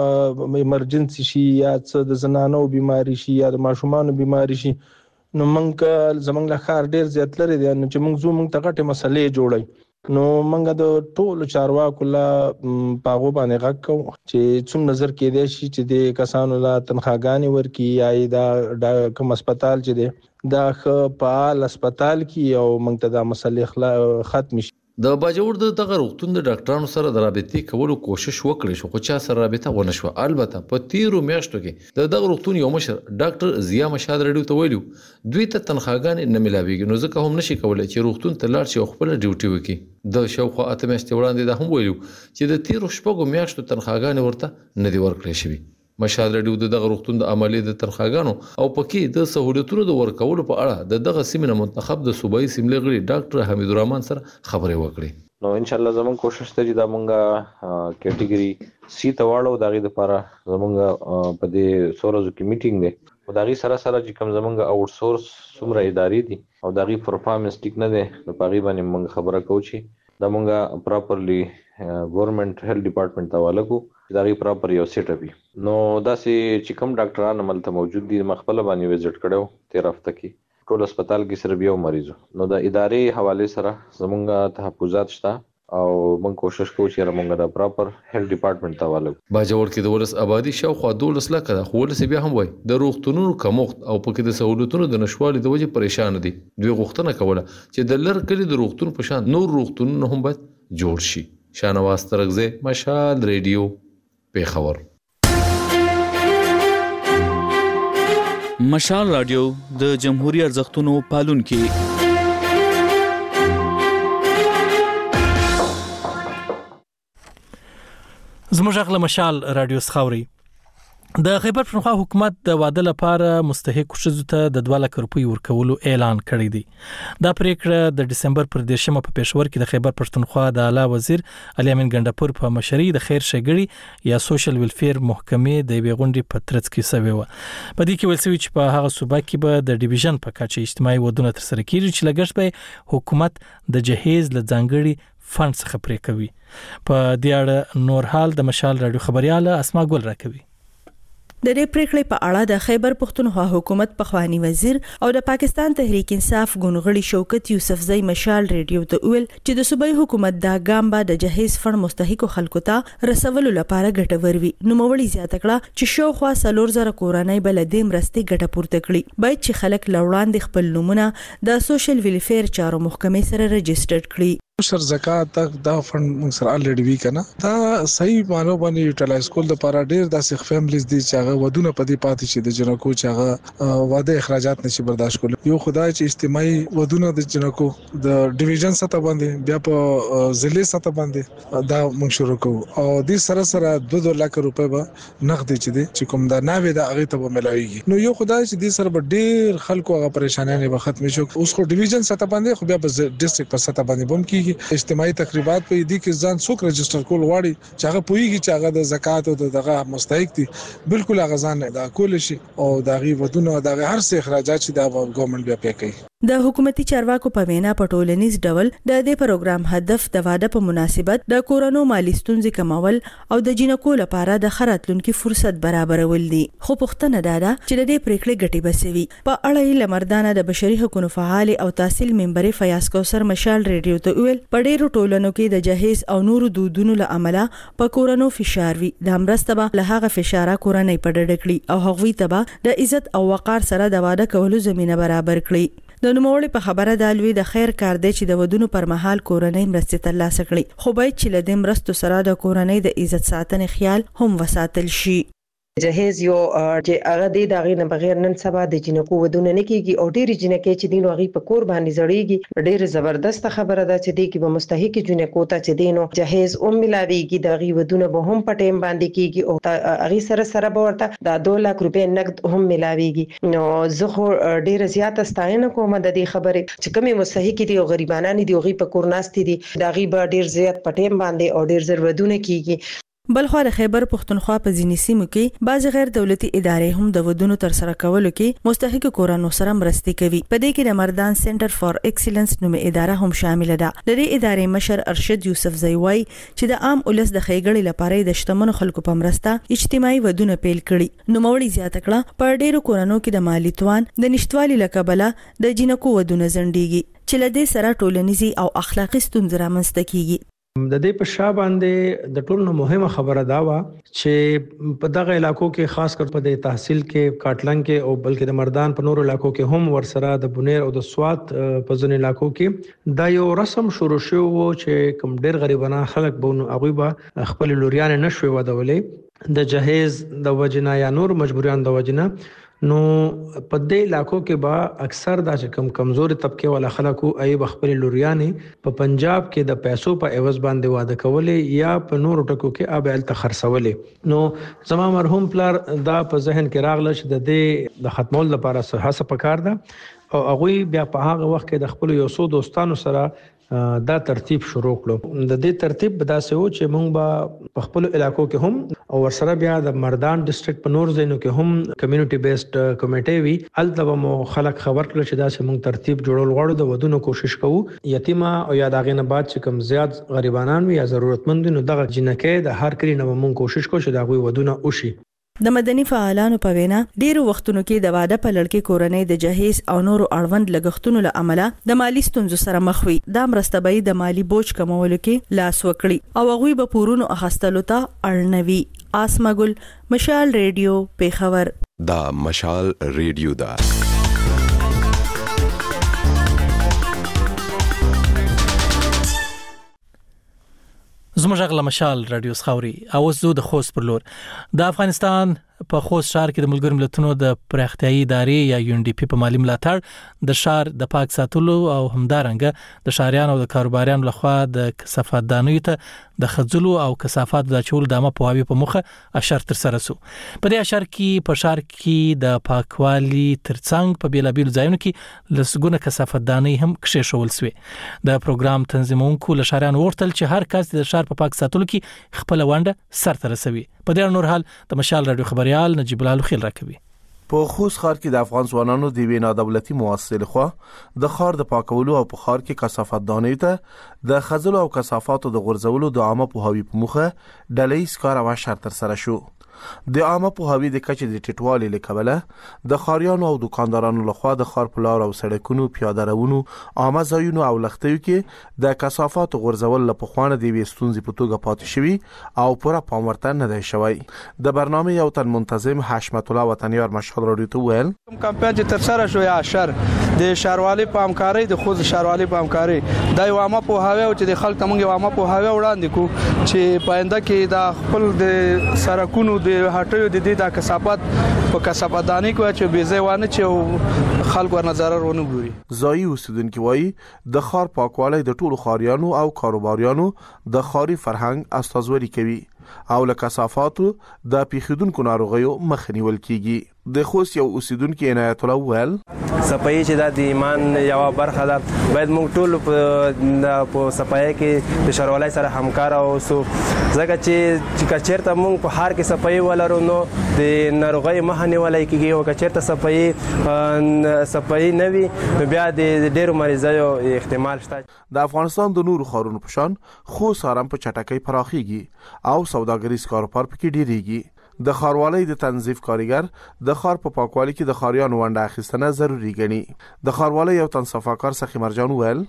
څه ایمرجنسي شي یا څه د زنانو بیماری شي یا د ماشومان بیماری شي نو موږ زمنګ له خار ډیر زیات لري دي چې موږ زو موږ ته غټه مسلې جوړي نو موږ د ټولو چارواکو لا پاغو باندې غږ کوو چې څوم نظر کې دی شي چې د کسانو لا تنخواګانې ورکي یا دا کوم هسپتال چې دی دا ښه فعال هسپتال کې او موږ ته دا مسلې ختم شي. د باجوړ د دغه روغتون د ډاکټرانو سره د رابطې کولو کوشش وکړي شو خو چا سره رابطه ونه شو. البته په تیرو میاشتو کې د دغه روغتون یو مشر ډاکټر ضیا مشاد رډیو ته ویلو دوی ته تنخواګانې نه ملاويږي، نو ځکه هم نشي کولای چې روغتون ته لاړ شي او خپل ډیوټي وکړي. د شاوخوا اته میاشتې وړاندې دا هم ویلو چې د تیرو شپږو میاشتو تنخواګانې ورته نه دي ورکړې شوي. مشال رډیو د دغه روغتون د عملي د تنخواګانو او پکې د سہولتونو د ورکولو په اړه د دغه سیمه منتخب د صوبایي سیملې غړي ډاکټر حمید الرحمن سره خبرې وکړې. نو ان شاء الله زمون کوشش ته چې دا مونږه کټګوري سی ته واړو دغه لپاره زمونږه په دې سورزو کې میټینګ دی او دغه سره سره چې کوم زمونږه آوټ سورس څومره ادارې دي او دغه پرفارمنس ټیک نه دی نو پاغي باندې مونږ خبره کوو چې دا مونږه پراپرلی ګورنمنت هیلث ډپارټمنټ ته والګو دغه پراپر یو سیټ اپ نو دا سي چې کوم ډاکټران عملته موجود دي مخبل باندې وزټ کړو تیر هفته کې ټول هسپتال کې صرف یو مریض نو د ادارې حواله سره زمونږه تحفظات شته او موږ کوشش کوو چې موږ د پراپر هیلث ډپارټمنټ ته والو. باجوړ کې د ولس آبادی شاوخوا دولس لکه د خولس بیا هم وای د روغتونونو کمښت او پکې د سہولتونو د نشوالي د وجې پریشان دي. دوی غوښتنه کوله چې د لر کلی د روغتون په شان نور روغتونونه هم باید جوړ شي. شانواز ترغزه مشال ریډیو پیښور. مشال رادیو د جمهوریت ارزښتونو پالونکي. زموږ غل مشال رادیو سخاوري د خیبر پښتونخوا حکومت د واده لپاره مستحق شذو ته د دوه لک روپۍ ورکولو اعلان کړی دی. دا پریکړه د دسمبر پر دیرشمه په پېښور کې د خیبر پښتونخوا د اعلی وزیر علي امین ګندپور په مشرۍ د خیر ښېګړي یا سوشل ویلفیر محکمې د بیغونډي په ترڅ کې سوي و. په دې کې ولسوي چې په هغه صوبه کې به د ډیویژن په کچه اجتماعي ودونه تر سره کیږي چې لګښت به حکومت د جهیز ل ځانګړي فند څخه پرې کوي. په دې اړه نور حال د مشال رادیو خبرياله اسما ګل راکوي. د دې پریکړې په اړه د خیبر پښتونخوا حکومت پخوانی وزیر او د پاکستان تحریک انصاف ګونغړي شوکت یوسفزئی مشال ریډیو ته ویل چې د صوبایي حکومت دا ګام به د جهیز فند مستحق خلکو ته رسولو لپاره ګټور وي. نو مولي زیاته کړه چې شاوخوا څلور زره کورنۍ بل د مرستې ګټه پورته کړي. باید چې خلک لوړاندې خپل نمونه د سوشل ویلفیر چارو محکمې سره رجسټر کړي. سر زکات تک دا فند موږ سره الریډي وی کنه دا صحیح مانو باندې یوټیلایز کول د لپاره ډیر داسې فیملیز دي چې هغه ودونه پدې پاتې شي د جنکو چې هغه واده اخراجات نشي برداشت کول. یو خدای چې اجتماعي ودونه د جنکو د ډیویژن سطح باندې بیا په ضلع سطح باندې دا موږ شروع کوو او د سره سره دوه لک روپۍ به نقد چې دي چې کوم دا ناوې د هغه ته ملایږي. نو یو خدای چې د سره به ډیر خلکو هغه پریشانونه به ختم شي. اوس خو ډیویژن سطح باندې خو بیا په ډیسټریکټ په سطح باندې بم کیږي. اجتماعي تقریبات په دې کې ځان څوک رجسٹر کول غواړي چې هغه پويږي چې هغه د زکات او دغه مستحق دي بالکل هغه ځان دا کول شي او دغه ودونه دغه هر څه اخراجات چې د ګورنمنت بیا پې کوي. د حکومتي چارواکو په وینا په ټولنیز ډول د دې پروګرام هدف د واده په مناسبت د کورونو مالی ستونزې کمول او د جنکو لپاره د خراتلونکو فرصت برابرول دي. خو پښتنه دا ده چې د دې پریکړې ګټي بسوي. په اړه لمردانه د بشري حقوقو فعال او تحصیل منبر فیاض کوثر مشال ریډیو ته ویل په ډیرو ټولنو کې د جهیز او نورو دودونو له عمله په کورونو فشار وي. د امرسته به له هغه فشار کورنۍ په ډډه کړي او هغوی ته به د عزت او وقار سره د واده کولو زمينه برابر کړي. د نوموړي په خبره د الوی د خیر کار دی چې د ودونو پر مهال کورنۍ مرستې ترلاسه کړي. خو باید چې له دې مرستو سره د کورنۍ د عزت ساتنې خیال هم وساتل شي. جهیز یو چې هغه د دغه نه بغیر نن سبا د جنکو ودونه نه کیږي او ډېر جنکې چې دینو هغه په کور باندې زړیږي. ډېر زبردست خبره ده چې د کی به مستحق جنکو ته چې دینو جهیز او ملاويږي دغه ودونه به هم په ټیم باندې کیږي او هغه سره سره به ورته د دوه لک روپۍ نقد هم ملاويږي. نو زه خو ډېر زیات ستاینه کوم د دې خبرې چې کومي مستحق دي او غریبانان دي او غي په کور ناست دي دغه به ډېر زیات په ټیم باندې او ډېر زر ودونه کیږي. بلخو د خیبر پښتونخوا په ځینې سیمو کې بعض غیر دولتي ادارې هم د ودونو تر سره کولو کې مستحق کورانو سره مرستې کوي. په دې کې د مردان سنټر فار ایکسلنس نومې اداره هم شامل ده. د دې ادارې مشر ارشد یوسفزئی وایي چې د عام ولس د خېګړې لپاره د شتمنو خلکو په مرسته اجتماعي ودونه پیل کړي. نو مولي زیاته کړه په ډېرو کورانو کې د مالی توان د نشټوالي لکبله د جنکو ودونه زندګي چې لدې سره ټولنیزي او اخلاقی ستونزې رامنځته کیږي. د دې په شا باندې د ټولو مهمه خبره دا و چې په دغه علاقو کې خاص کر په د تحصیل کې کاټلنګ کې او بلکې د مردان په نورو علاقو کې هم ورسره د بونیر او د سوات په ځینو علاقو کې دا یو رسم شروع شو چې کوم ډېر غریبانه خلک بونو هغه به خپل لوريان نشوي ودولې د جهیز د وجنا یا نور مجبوریان د وجنا نو په دې علاقو کې با اکثر د کم کمزوري طبقه والا خلکو ای بخپل لوریانې په پنجاب کې د پیسو په عوض باندې واده کولې یا په نورو ټکو کې ابل تخرسولې نو زما مرحوم پلار دا په ذهن کې راغله چې د دې د ختمول لپاره هڅه پکار ده او هغه بیا په هغه وخت کې د خپل یو څو دوستانو سره دا ترتیب شروع کړو د دې ترتیب به داسې و چې موږ به په خپل علاقو کې هم او ورسره بیا د مردان ډیسټریکټ په نور ځینو کې هم کمیونټي بیسډ کمیټي وی الته مو خلک خبر کړل چې داسې موږ ترتیب جوړول غواړو د ودونو کوشش کوو یتیمه او یا دغه نه بعد چې کم زیات غریبانان وي یا ضرورتمند نو دغه جنکه د هر کلی نه موږ کوشش کوو چې دغه ودونه وشي د مدني فعالانو په وینا ډیرو وختونو کې د واده په لړ کې کورنۍ د جهیز او نورو اړوند لګښتونو له امله د مالی ستونزو سره مخ وي د مرستبای د مالی بوج کمولو کې لاس وکړي او هغه به پورونو اخستلو ته اړنوي آسمګل مشال ریډیو پیښور دا مشال ریډیو دا زموږ غلا مشال رادیو خاوري او زو د خوست پر لور د افغانستان په خوست شهر کې د ملګر ملتونو د پراختیايي ادارې یا یو ان ډي پی په مالی ملاتړ د شهر د پاک ساتلو او همدارنګه د شهريانو او د کاروباریانو لخوا د کثافات دانیو ته د خځلو او کثافات د چول دمه په واوی په مخه اشر تر سره سو په دې اشر کې په شهر کې د پاکوالي ترڅنګ په بیلابیل ځایونو کې لسګونه کثافات دانی هم کښې شول سوی د پروګرام تنظیمونکو له شهريانو ورتل چې هر کس د شهر په پاک ساتلو کې خپل ونده سر تر رسوي په دې نور حال د مشال رادیو خبريال نجيب الله خیل راکوي په خوست ښار کې د افغان ځوانانو د وینا دولتي مؤسسې لخوا د ښار د پاکولو او په ښار کې کثافات دانې ته د خځلو او کثافاتو د غورځولو د عامه پوهاوي په مخه ډلې ښکار او شر تر سره شو د عامه پوهاوي د کچې د ټیټوالي لکبله د خاریانو او دکاندارانو لخوا د ښار په لار او سړکونو پیاده روونو عامه ځایونو او لختیو کې د کثافاتو غورځول له پخوانه د وستونځي په توګه پاتې شوی او پوره پام ورته نه دی شوی د برنامه یو تن منتظم حشمت الله وطنیار مشهد رادیو ته ویل کمپاین چې تر سره شو یا شر د شهروالي په همکاري د خود شهروالي په همکاري د عامه پوهاوي او چې د خلک موږ عامه پوهاوي وړاندې کو چې پاینده کې د خپل د سرکونو د هټیو د دې د کثافات په کثافاتداني کې چې بيځه وانه چې خلک ور نظر ورونه ګوري زوی اوسیدونکو وایي د ښار پاکوالی د ټولو ښاریانو او کاروباریانو د ښاري فرهنګ استازوري کوي او له کثافاتو د پیښیدونکو ناروغیو مخه نیول کیږي د خوست یو اوسیدونکو عنایت الله ول صفایي چې د ایمان یو برخه ده باید موږ ټول په صفایي کې د شهروالۍ سره همکار اوسو ځکه چې چې چیرته موږ په هر کې صفایي ولرو نو د ناروغي مخه نیول کیږي او چیرته صفایي صفایي نه وي بیا د ډیرو مریضایو احتمال شته د افغانستان د نورو ښارونو په شان خوست ښار په چټکۍ پراخیږي او سوداګریز کاروبار پکې ډیریږي د ښاروالۍ د تنظیف کارګر د ښار په پاکوالي کې د ښاریانو ونډه اخیستنه ضروری ګڼي د ښاروالۍ یو تن صفاکار سخی مرجان ویل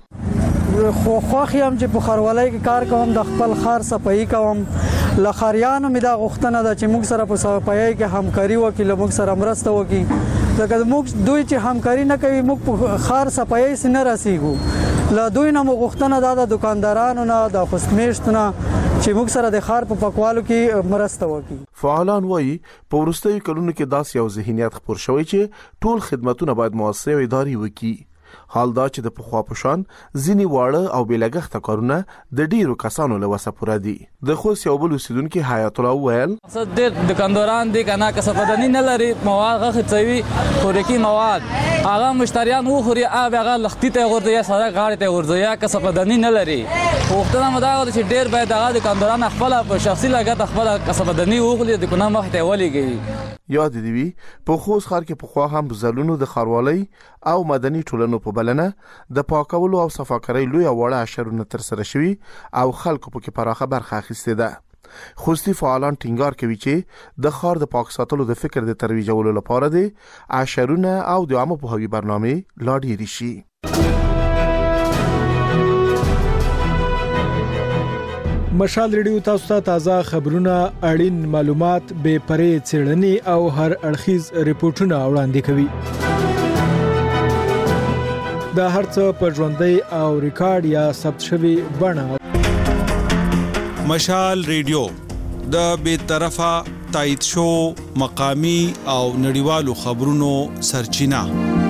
خو خو خیم چې په ښاروالۍ کې کار کوم د خپل ښار صفایي کوم لخریانو مې دا غوښتنه ده چې موږ سره په صفایي کې همکاري وکړي له موږ سره مرسته وکړي ځکه موږ دوی چې همکاري نه کوي موږ په ښار صفایي سره رسیږو له دوی نه موږ غوښتنه ده د دکاندارانو نه د خوستمیشتونه چې موږ سره د ښار په پاکوالو کې مرسته وکړي فعالان وایي په وروستیو کلونو کې داس یو ذهنیت خپور شوی چې ټول خدماتونه باید مؤسسه او اداري وکړي حال دا چې د پخوا پشان ځینی واړه او بلګخته کارونه د ډیرو کسانو له وسه پوره دي د خوست یو بل اوسیدونکو حیات الله ویل مقصد د دکانداران دي کنه کسبدنی نه لري مواد غخڅوي خورکی مواد هغه مشتریان وو خوري هغه لختي ته ورځي یا سره غاړه ته ورځي یا کسبدنی نه لري وختونه مداغه چې ډیر باید هغه دکانداران خپل په شخصي لګت خپل کسبدنی وغلي د کنه مخ ته ولېږي یاد دی وی په خوست ښار کې په خوا هم زلونو د خاروالۍ او مدني ټولنو په بلنه د پاکولو او صفاکارۍ لوی وړه اشرونه تر سره شوي او خلکو په کې پراخه برخه اخیسته ده خوستي فعالان ټینګار کوي چې د ښار د پاک ساتلو د فکر د ترویجولو لپاره د اشرونه او د عامه پوهاوي برنامه لا ډیرې شي مشال ریډیو تاسو ته تازه خبرونه، اړین معلومات، بې پرې څېړنې او هر اړخیز ریپورتونه وړاندې کوي. دا هرڅه په ژوندۍ او ریکارډ یا ثبت شوی بڼه. مشال ریډیو د بې طرفه، تایید شو، مقامی او نړیوالو خبرونو سرچینه.